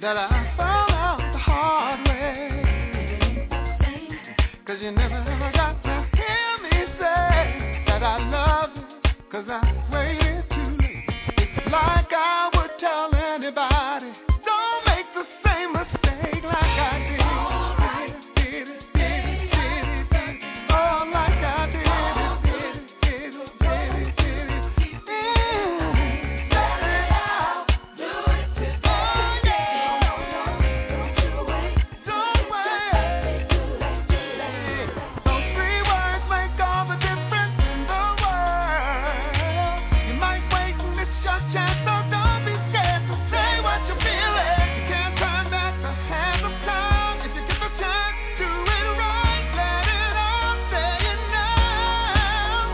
that I found out the hard way. 'Cause you never ever got to hear me say that I love you, 'cause I waited too late. It's like I would tell anybody, don't make the same mistake like I did. Did it, did it, did it, did it, did it. Oh, like I did it, did it, did it, did it, did it. Mm. Let it out. Do it today. Oh, yeah. Don't you wait. Don't wait. Those three words make all the difference in the world. You might wait and miss your chance, so don't be scared to say what you're feeling. You can't turn back the hands of time. If you get the chance, do it right. Let it out, say it now.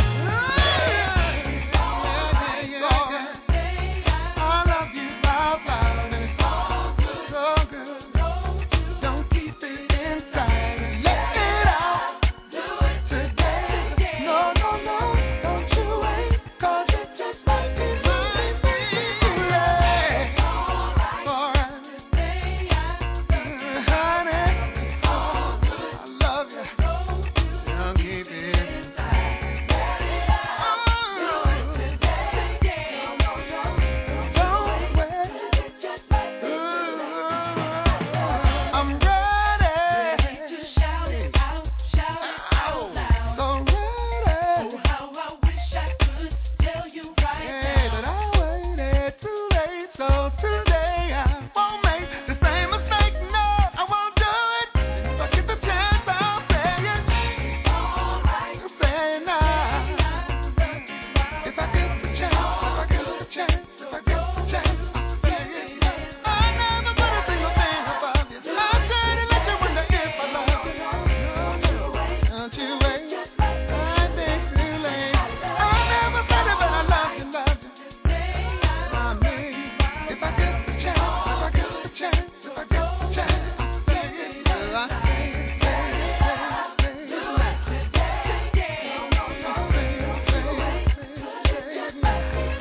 Yeah, yeah, yeah, yeah. I love you out loud, and it's so good. Don't keep it inside. Let it out. Do it today. No, no, no, don't you wait, 'cause it just might be too late. Alright. Honey, I love you. Don't keep it inside. Don't wait. I'm ready to shout it out, shout it out loud. So ready. Oh, how I wish I could tell you right now. But I waited too late, so today I won't make the same mistake. No, I won't do it. If I get the chance, I'll say it. Say it now. If I get the chance, if I get the chance, if I get the chance, I'll say it now. I never put a single thing above you. I said to let you wonder if I love you. Don't you wait. I think too late. I never said it, but I love you, love you. I mean, if I get the chance, if I get the chance, if I get the chance, I'll say it. Well, I say it, say it, say it, say it. I'll say it, say it, say it now.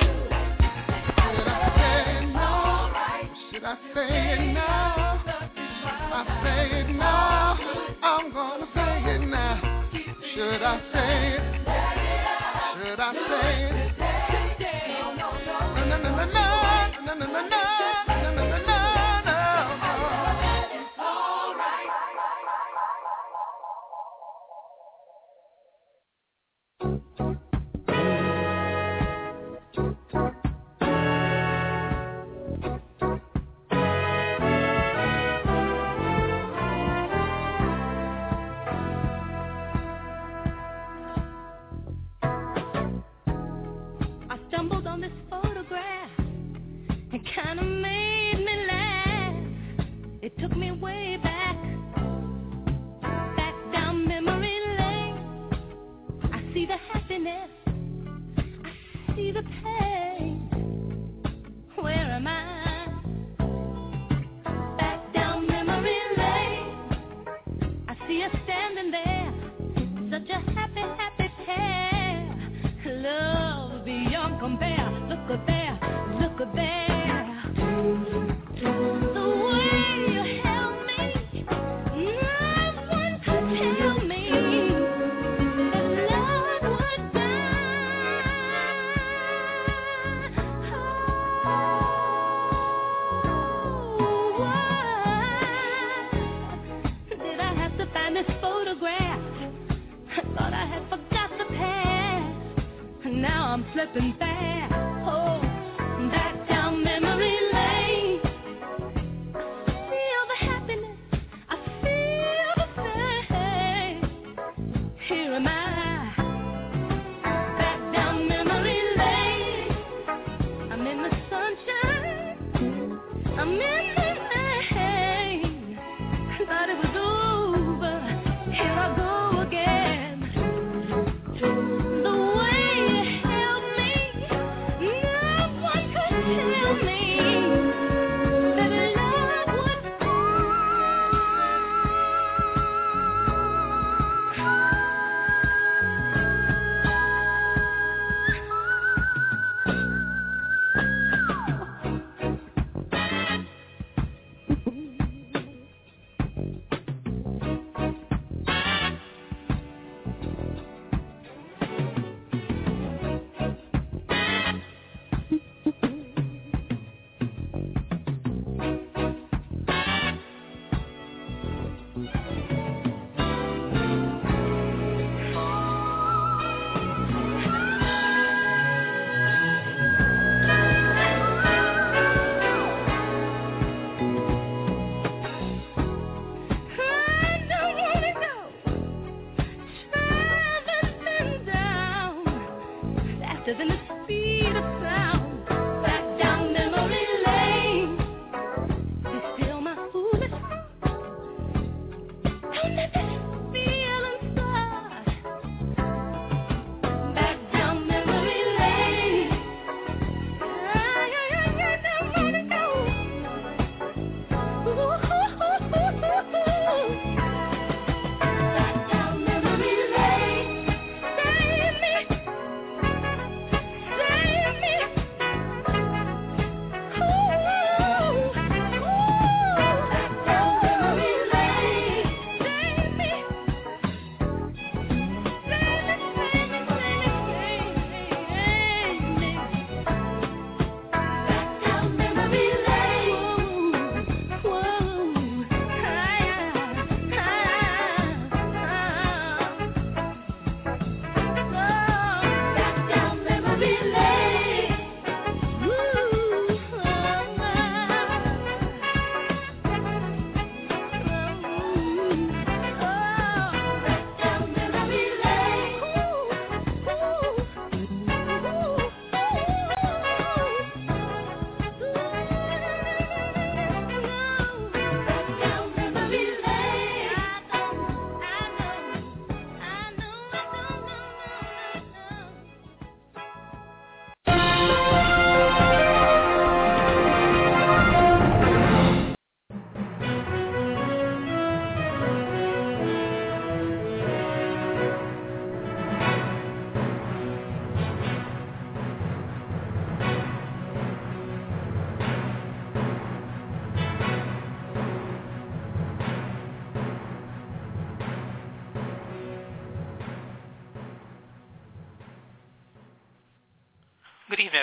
Should I say it now? Should I say it now? I say it now. I'm gonna say it now. Should I say it? Should I say it? No, no, no, no, no, no, no, no, no, no, no, no, no, no. I stumbled on this photograph. It kind of made me laugh. It took me way back, back down memory lane. I see the happiness, I see the pain. Where am I? Back down memory lane. I see us standing there, such a happy, happy pair. Love beyond compare. Look at there, look at there. The way you held me, no one could tell me that love would die. Oh, why did I have to find this photograph? I thought I had forgot the past. Now I'm slipping back, oh, back down memory lane. I feel the happiness, I feel the pain. Here am I, back down memory lane. I'm in the sunshine, I'm in the rain. Thought it was over, here I go again. The way you held me, no one could tell me that love would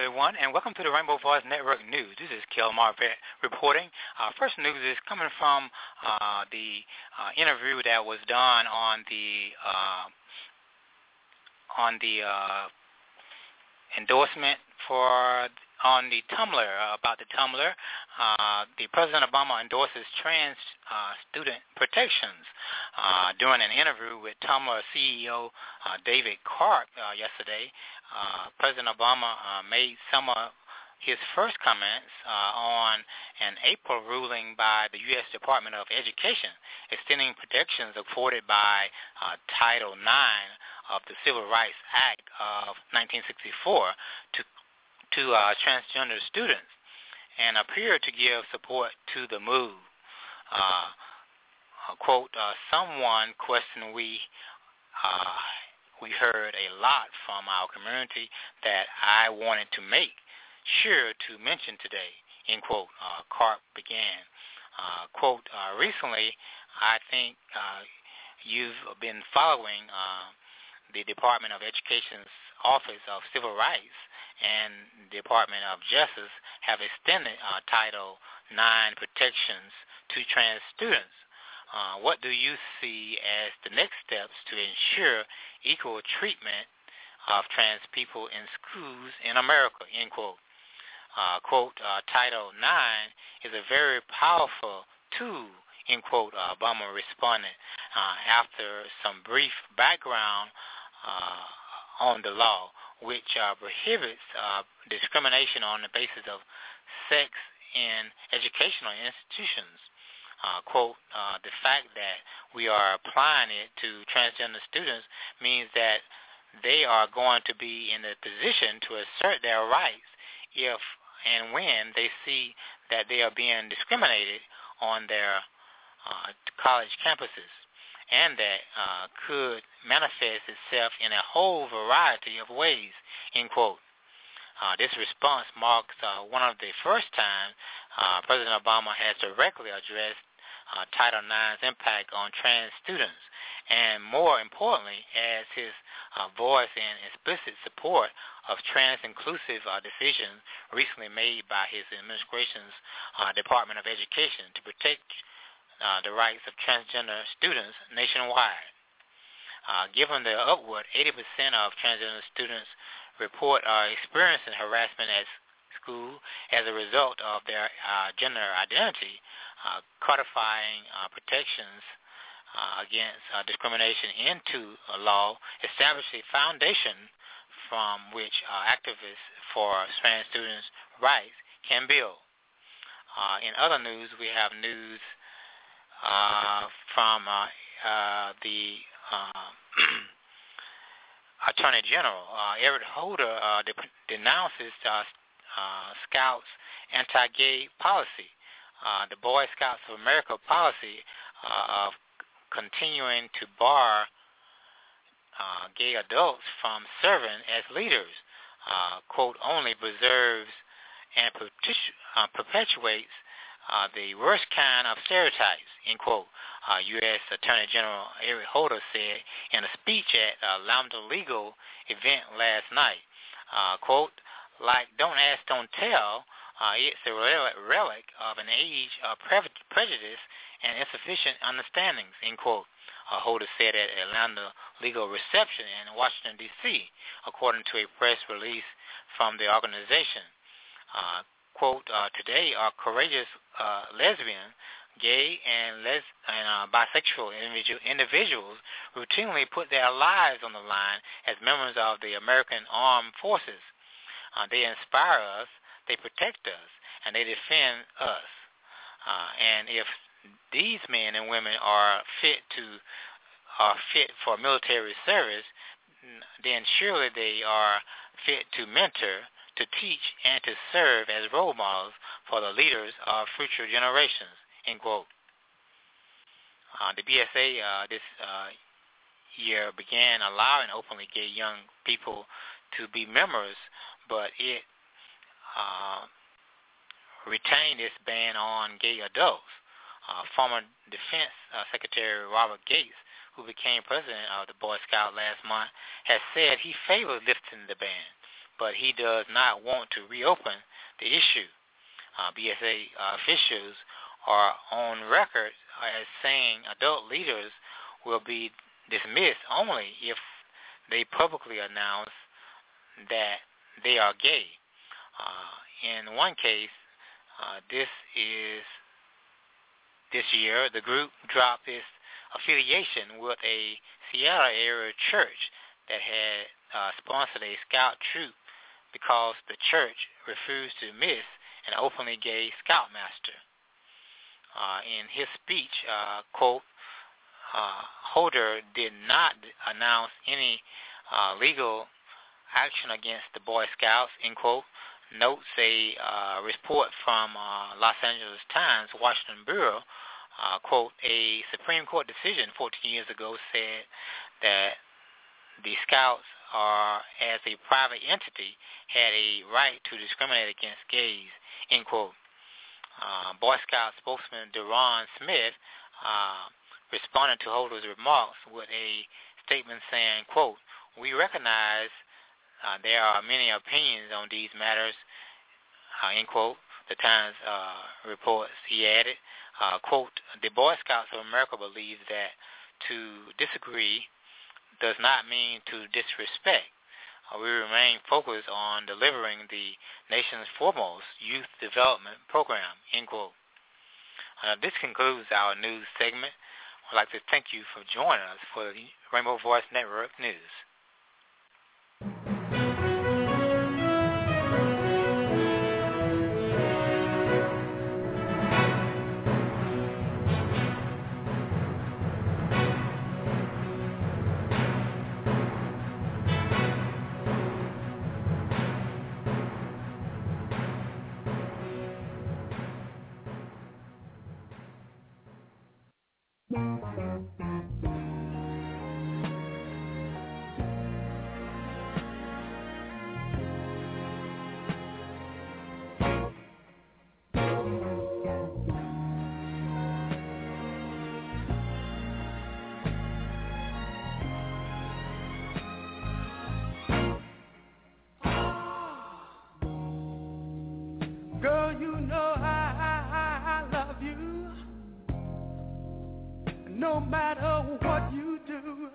everyone, and welcome to the Rainbow Voice Network News. This is Kel Marvett reporting. Uh, first news is coming from uh, the uh, interview that was done on the uh, on the uh, endorsement for on the Tumblr uh, about the Tumblr. Uh, the President Obama endorses trans uh, student protections uh, during an interview with Tumblr C E O uh, David Karp uh, yesterday. Uh, President Obama uh, made some of his first comments uh, on an April ruling by the U S Department of Education extending protections afforded by uh, Title nine of the Civil Rights Act of nineteen sixty-four to to uh, transgender students, and appeared to give support to the move. Uh, uh, quote, uh, someone questioned we uh, we heard a lot from our community that I wanted to make sure to mention today, end quote. uh, Karp began. Uh, quote, uh, recently, I think uh, you've been following uh, the Department of Education's Office of Civil Rights and the Department of Justice have extended uh, Title nine protections to trans students. Uh, what do you see as the next steps to ensure equal treatment of trans people in schools in America, end quote. Uh, quote, uh, Title nine is a very powerful tool, end quote, uh, Obama responded uh, after some brief background uh, on the law, which uh, prohibits uh, discrimination on the basis of sex in educational institutions. Uh, quote, uh, the fact that we are applying it to transgender students means that they are going to be in a position to assert their rights if and when they see that they are being discriminated on their uh, college campuses, and that uh, could manifest itself in a whole variety of ways, end quote. Uh, this response marks uh, one of the first times uh, President Obama has directly addressed uh, Title nine's impact on trans students, and more importantly, as his uh, voice in explicit support of trans-inclusive uh, decisions recently made by his administration's uh, Department of Education to protect Uh, the rights of transgender students nationwide. Uh, given the upward eighty percent of transgender students report uh, experiencing harassment at school as a result of their uh, gender identity, uh, codifying uh, protections uh, against uh, discrimination into a law established a foundation from which uh, activists for trans students' rights can build. Uh, in other news, we have news Uh, from uh, uh, the uh, Attorney General. Uh, Eric Holder uh, de- denounces uh, uh, Scouts' anti-gay policy, uh, the Boy Scouts of America policy uh, of continuing to bar uh, gay adults from serving as leaders, uh, quote, only preserves and perpetu- uh, perpetuates Uh, the worst kind of stereotypes, end quote, uh, U S Attorney General Eric Holder said in a speech at a Lambda Legal event last night. Uh, quote, like Don't Ask, Don't Tell, uh, it's a relic, relic of an age of pre- prejudice and insufficient understandings, end quote, uh, Holder said at a Lambda Legal reception in Washington, D C, according to a press release from the organization. Uh, quote, uh, today are courageous uh, lesbian, gay, and, les- and uh, bisexual individu- individuals routinely put their lives on the line as members of the American Armed Forces. Uh, they inspire us, they protect us, and they defend us. Uh, and if these men and women are fit to are fit for military service, then surely they are fit to mentor, to teach, and to serve as role models for the leaders of future generations, end quote. Uh, the B S A uh, this uh, year began allowing openly gay young people to be members, but it uh, retained its ban on gay adults. Uh, former Defense uh, Secretary Robert Gates, who became president of the Boy Scout last month, has said he favors lifting the ban, but he does not want to reopen the issue. Uh, B S A uh, officials are on record as saying adult leaders will be dismissed only if they publicly announce that they are gay. Uh, in one case, uh, this is this year, the group dropped its affiliation with a Seattle area church that had uh, sponsored a scout troop because the church refused to miss an openly gay scoutmaster. Uh, in his speech, uh, quote, uh, Holder did not announce any uh, legal action against the Boy Scouts, end quote, notes a uh, report from uh, Los Angeles Times, Washington Bureau, uh, quote, a Supreme Court decision fourteen years ago said that the Scouts are, as a private entity, had a right to discriminate against gays, end quote. Uh, Boy Scout spokesman Deron Smith uh, responded to Holder's remarks with a statement saying, quote, we recognize uh, there are many opinions on these matters, uh, end quote. The Times uh, reports, he added, uh, quote, the Boy Scouts of America believes that to disagree does not mean to disrespect. Uh, we remain focused on delivering the nation's foremost youth development program, end quote. Uh, this concludes our news segment. I'd like to thank you for joining us for the Rainbow Voice Network News. Girl, you know I, I, I love you, no matter what you do,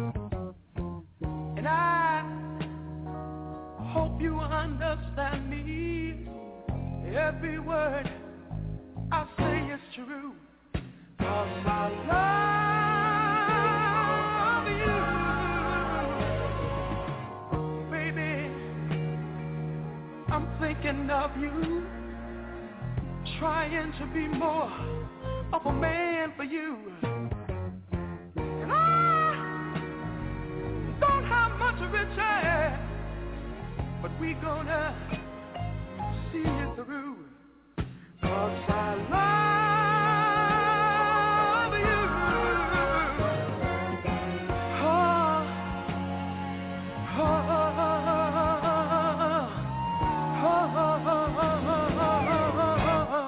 and I hope you understand me. Every word I say is true, 'cause I love you, baby. I'm thinking of you, trying to be more of a man for you. And I don't have much riches, but we gonna see it through, 'cause I love you. Oh, oh, oh, oh, oh, oh, oh.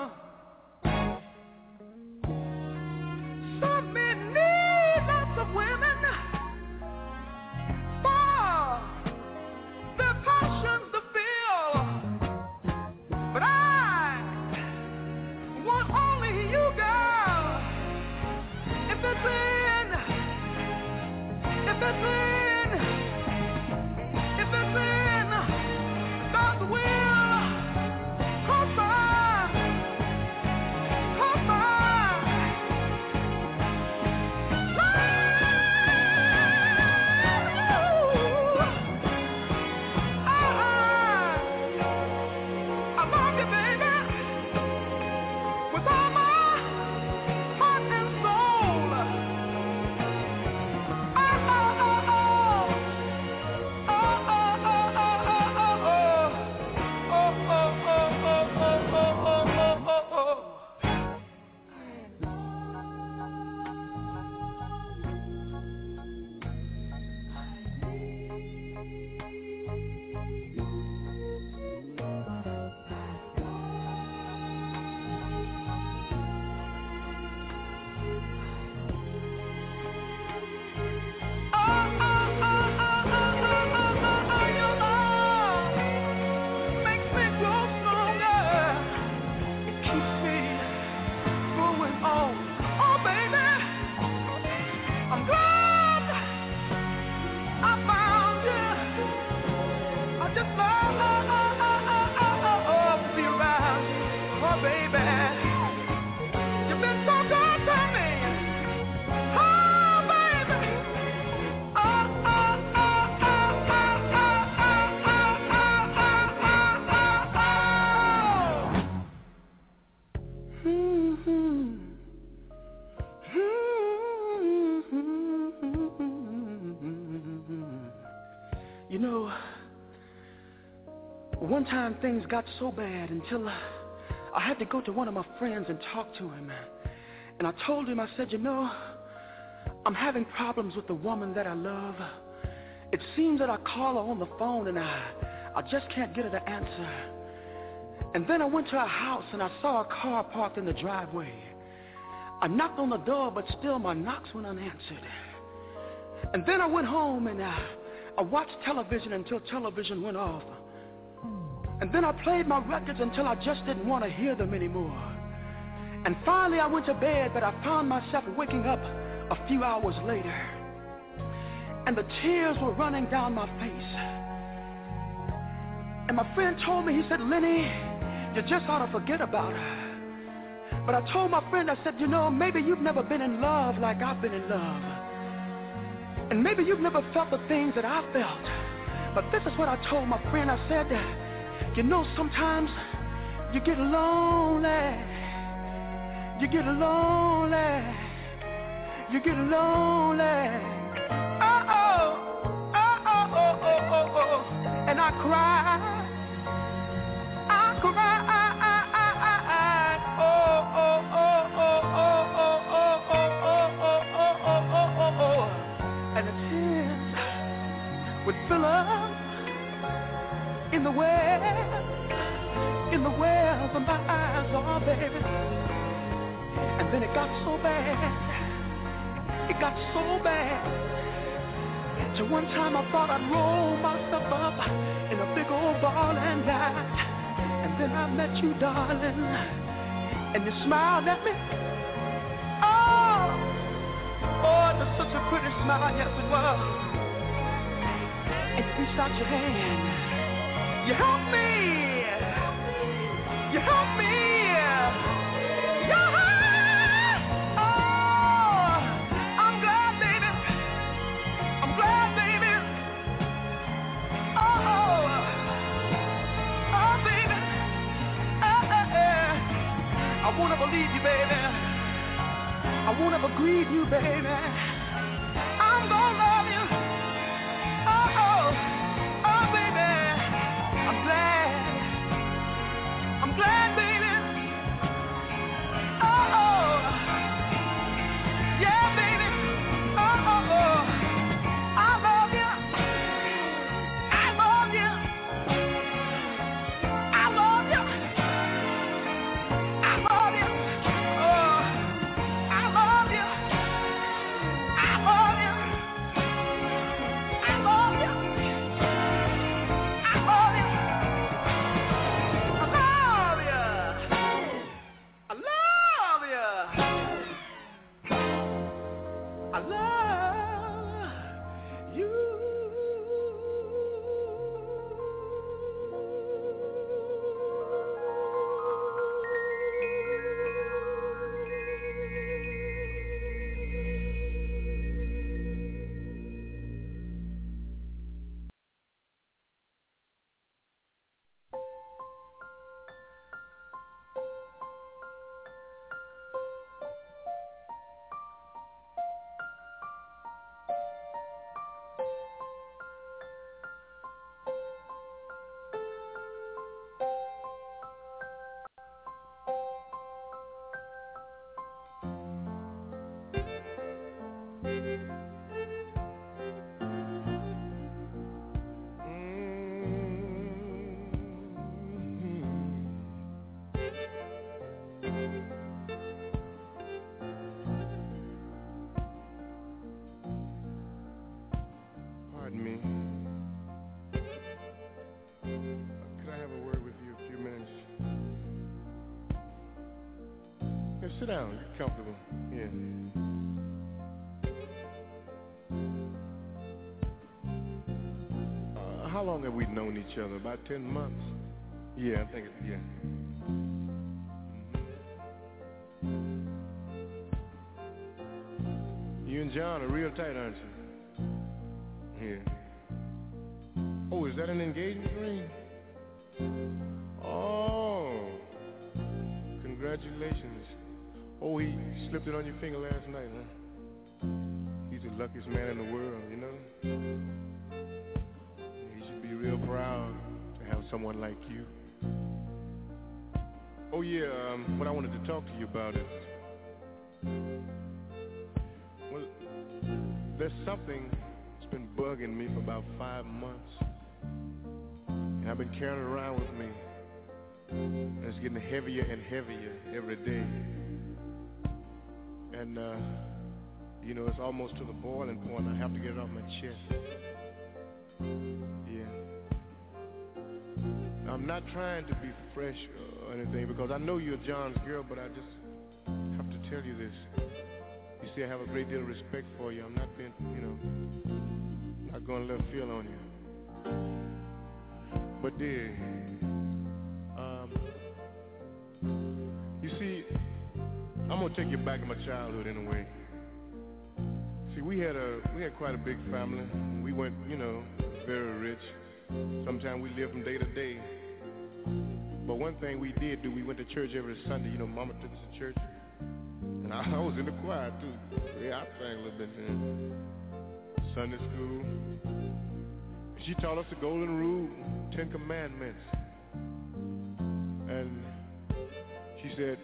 Some men need lots of women for their passions to fill, but I one time things got so bad until uh, I had to go to one of my friends and talk to him. And I told him, I said, you know, I'm having problems with the woman that I love. It seems that I call her on the phone and I, I just can't get her to answer. And then I went to her house and I saw a car parked in the driveway. I knocked on the door, but still my knocks went unanswered. And then I went home and I, I watched television until television went off. And then I played my records until I just didn't want to hear them anymore. And finally I went to bed, but I found myself waking up a few hours later. And the tears were running down my face. And my friend told me, he said, Lenny, you just ought to forget about her. But I told my friend, I said, you know, maybe you've never been in love like I've been in love. And maybe you've never felt the things that I felt. But this is what I told my friend. I said, you know, sometimes you get lonely. You get lonely. You get lonely. Uh-oh. Uh-oh. Oh, oh, oh, oh. And I cry. I cry. Would fill up in the well, in the wells of my eyes, oh baby. And then it got so bad, it got so bad. To one time I thought I'd roll myself up in a big old ball and die. And then I met you, darling, and you smiled at me. Oh, oh, it was such a pretty smile, yes it was. And you reached out your hand. You helped me. You helped me. You helped. Oh, I'm glad, baby. I'm glad, baby. Oh, oh, baby. Uh, uh, uh. I won't ever leave you, baby. I won't ever grieve you, baby. I'm gonna love you. Glad, baby. Oh, oh. Yeah, baby. Oh, oh, oh. I love you. I love you. I love you. I love you. Oh, I love you. I love you. I love you. I love you. I love you. Pardon me. Could I have a word with you a few minutes? Yeah, sit down. Get comfortable. Yeah. Uh, how long have we known each other? About ten months? Yeah, I think it's, yeah. Mm-hmm. You and John are real tight, aren't you? Yeah. Oh, is that an engagement ring? Oh, congratulations. Oh, he slipped it on your finger last night, huh? He's the luckiest man in the world, you know? He should be real proud to have someone like you. Oh yeah, um, what I wanted to talk to you about is, well, there's something that's been bugging me for about five months, and I've been carrying it around with me, and it's getting heavier and heavier every day, and uh, you know, it's almost to the boiling point. I have to get it off my chest. Yeah. I'm not trying to be fresh or anything, because I know you're John's girl, but I just have to tell you this. You see, I have a great deal of respect for you. I'm not being, you know, not going to let feel on you. But dear, um, you see, I'm gonna take you back to my childhood in a way. See, we had a we had quite a big family. We went, you know, very rich. Sometimes we lived from day to day. But one thing we did do, we went to church every Sunday. You know, Mama took us to church. And I, I was in the choir, too. Yeah, I sang a little bit then. Sunday school. She taught us the golden rule, Ten Commandments. And she said,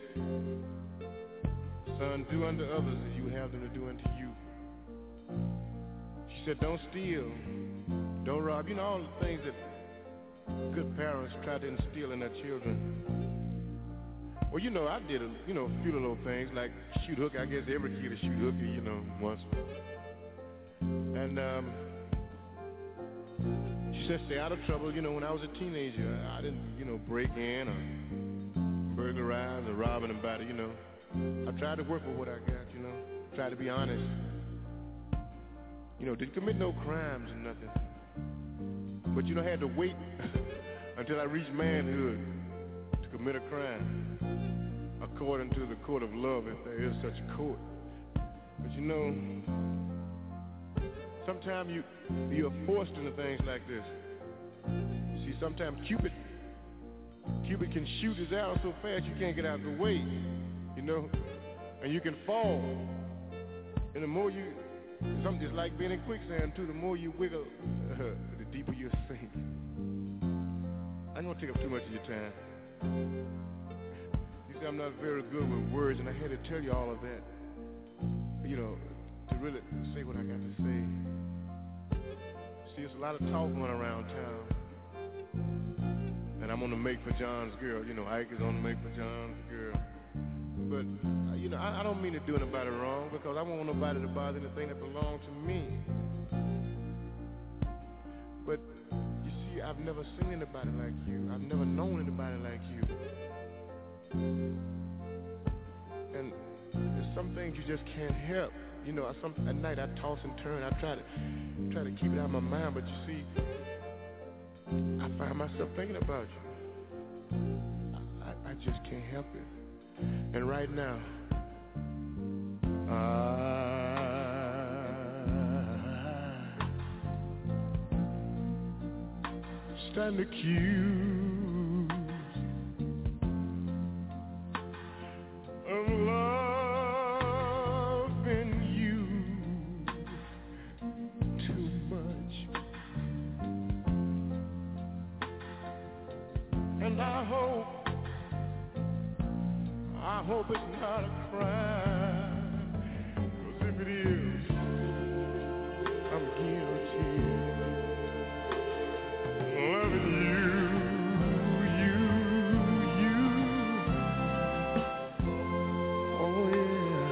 son, do unto others as you would have them to do unto you. She said, don't steal, don't rob. You know, all the things that good parents try to instill in their children. Well, you know, I did a, you know, a few little things like shoot hooky. I guess every kid is shoot hooky, you know, once. And um, she said, stay out of trouble. You know, when I was a teenager, I didn't, you know, break in or burglarize or rob anybody, you know. I tried to work with what I got, you know. Tried to be honest. You know, didn't commit no crimes or nothing. But, you know, I had to wait until I reached manhood to commit a crime, according to the court of love, if there is such a court. But, you know, sometimes you, you're forced into things like this. See, sometimes Cupid, Cupid can shoot his arrow so fast you can't get out of the way, you know, and you can fall. And the more you, something just like being in quicksand, too, the more you wiggle, uh, the deeper you sink. I don't want to take up too much of your time. You see, I'm not very good with words, and I had to tell you all of that, you know, to really say what I got to say. See, there's a lot of talk going around town, and I'm on the Make for John's girl. You know, Ike is on the Make for John's girl. But, uh, you know, I, I don't mean to do anybody wrong, because I don't want nobody to bother anything that belongs to me. But, you see, I've never seen anybody like you. I've never known anybody like you. And there's some things you just can't help. You know, I, some, at night I toss and turn. I try to try to keep it out of my mind, but you see, I find myself thinking about you. I, I just can't help it. And right now, I stand accused of loving you too much, and I hope I hope it's not a crime, 'cause if it is, I'm guilty. Loving you, you, you. Oh yeah.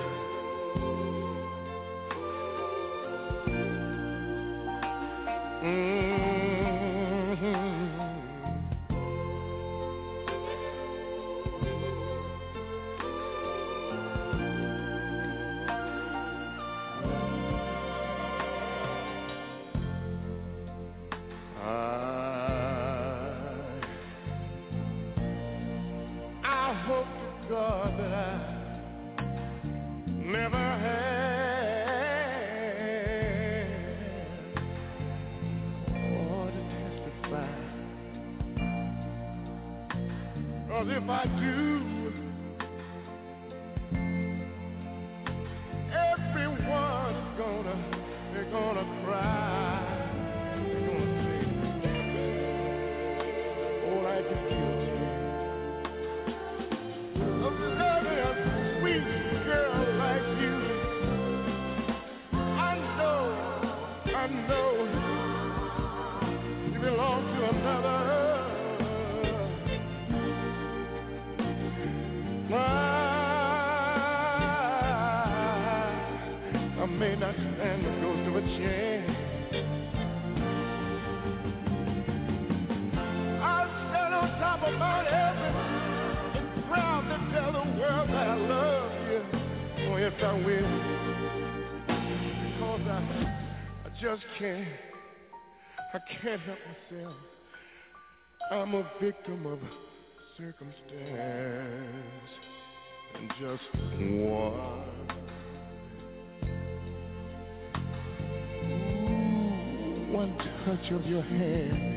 Mm-hmm. God that I never had or to testify, 'cause if I do, everyone's gonna, they're gonna cry, they're gonna say, may not stand the ghost of a chance. I'll stand on top of Mount Everest and proud to tell the world that I love you. Oh, yes, I will. Because I, I just can't, I can't help myself. I'm a victim of circumstance. And just one. Ooh, one touch of your hand.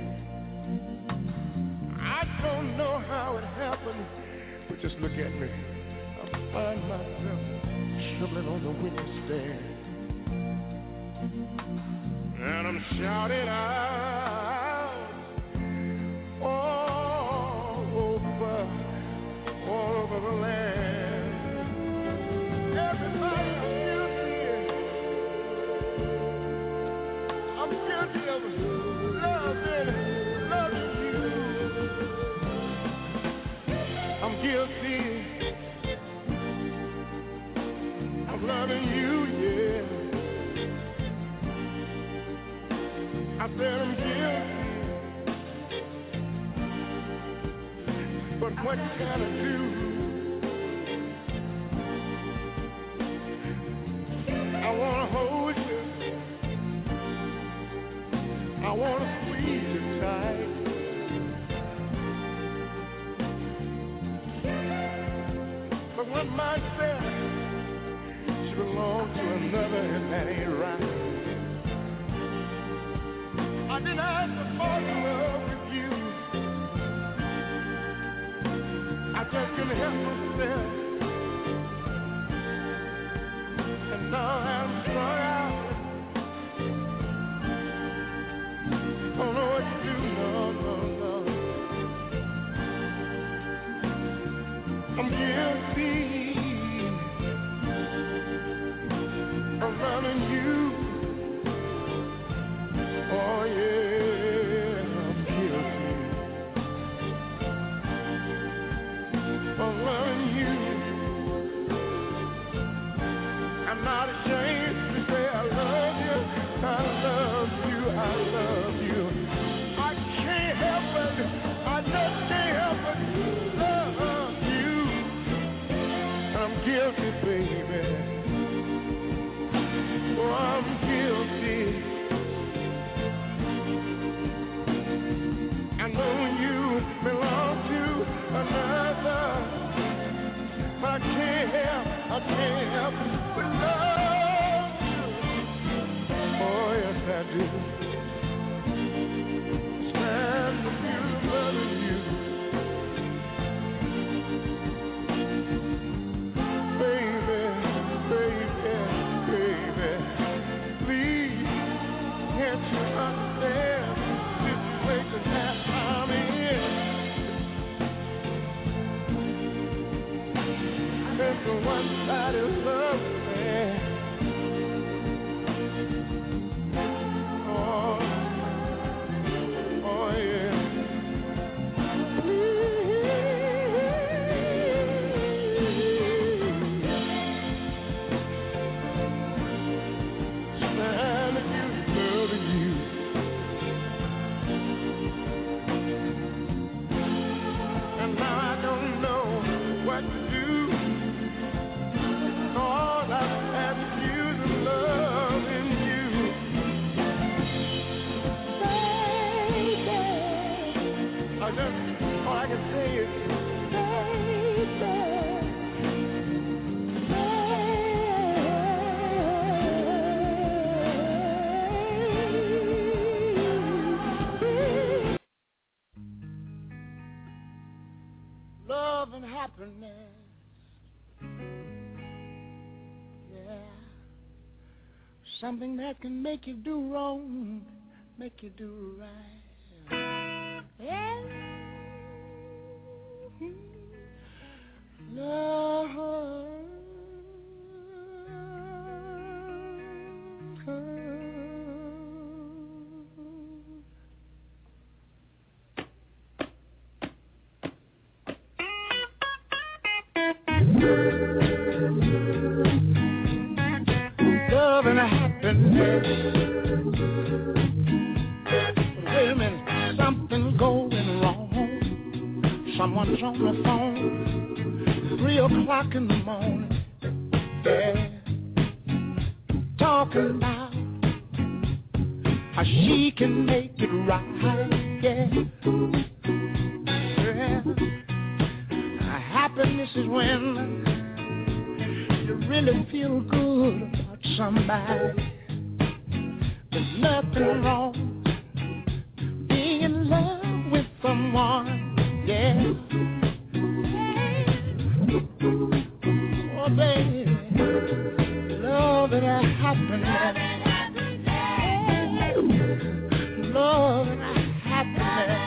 I don't know how it happened, but just look at me. I find myself trembling on the witness stand. And I'm shouting out all over, all over the land. Everybody, I'm guilty. I'm guilty of loving, loving you. I'm guilty of loving you, yeah. I said I'm guilty, but what can I do? I wanna hold you, I wanna squeeze you tight. But when myself, she belongs to another, and that ain't right. I didn't ask to fall in love with you. I just couldn't help myself. And now I'm strung out. Don't know what to do, no, no, no. I'm guilty of loving you. Oh yeah, I'm guilty of loving you. I'm not ashamed to say I love you. I love you, I love you. I can't help it, I just can't help it. Love you. I'm guilty, baby. Oh, I'm guilty. I know you belong to another, but I can't help, I can't help but love you. Oh, yes, I do. Stand with you, loving you. Baby, baby, baby, please, can't you understand the situation that I'm in? There's the one-sided love affair. Oh, oh yeah. Stand with you, loving you. And now I don't know what to do. All I have is you to love in you. Baby, I just, all I can say is, baby, baby. Love and happiness. Something that can make you do wrong, make you do right. Yeah. Love. Love and Wait a minute, something's going wrong. Someone's on the phone, three o'clock in the morning. Yeah, talking about how she can make it right. Yeah, yeah. Happiness is when you really feel good about somebody. There's nothing wrong being in love with someone. Yeah. Oh, baby, love and happiness. Love and happiness.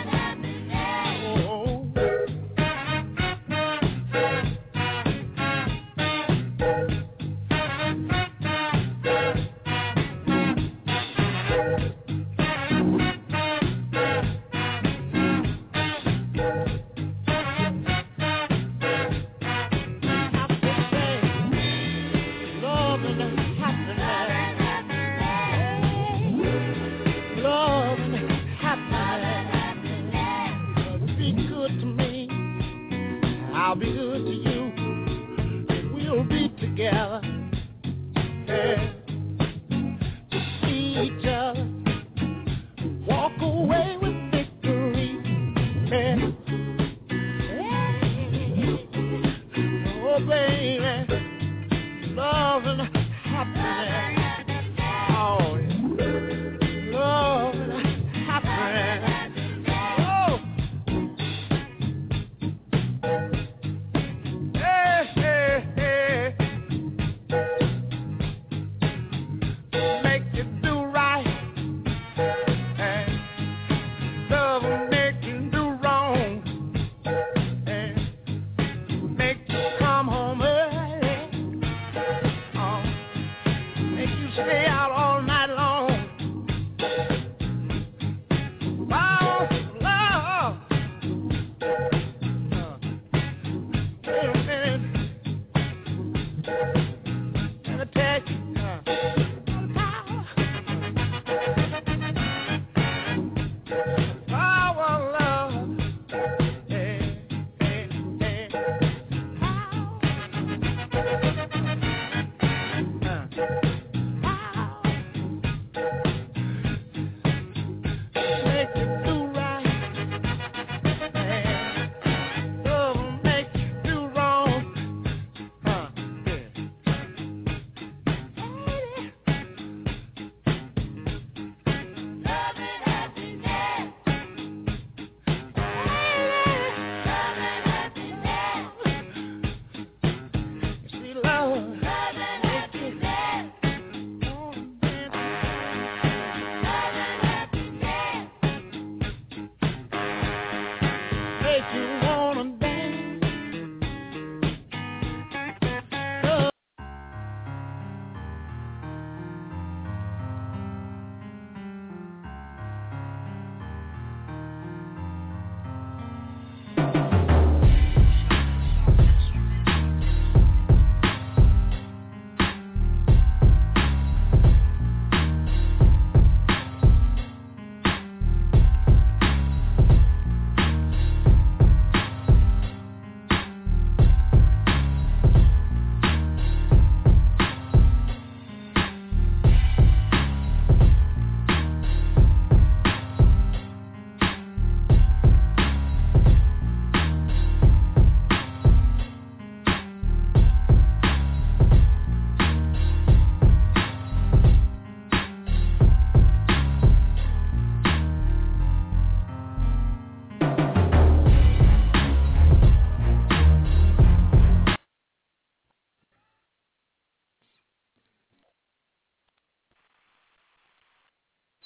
I'll be good to you. We'll be together. Yeah. To see each other. Walk away with victory. Yeah. Oh, baby. Love and happiness.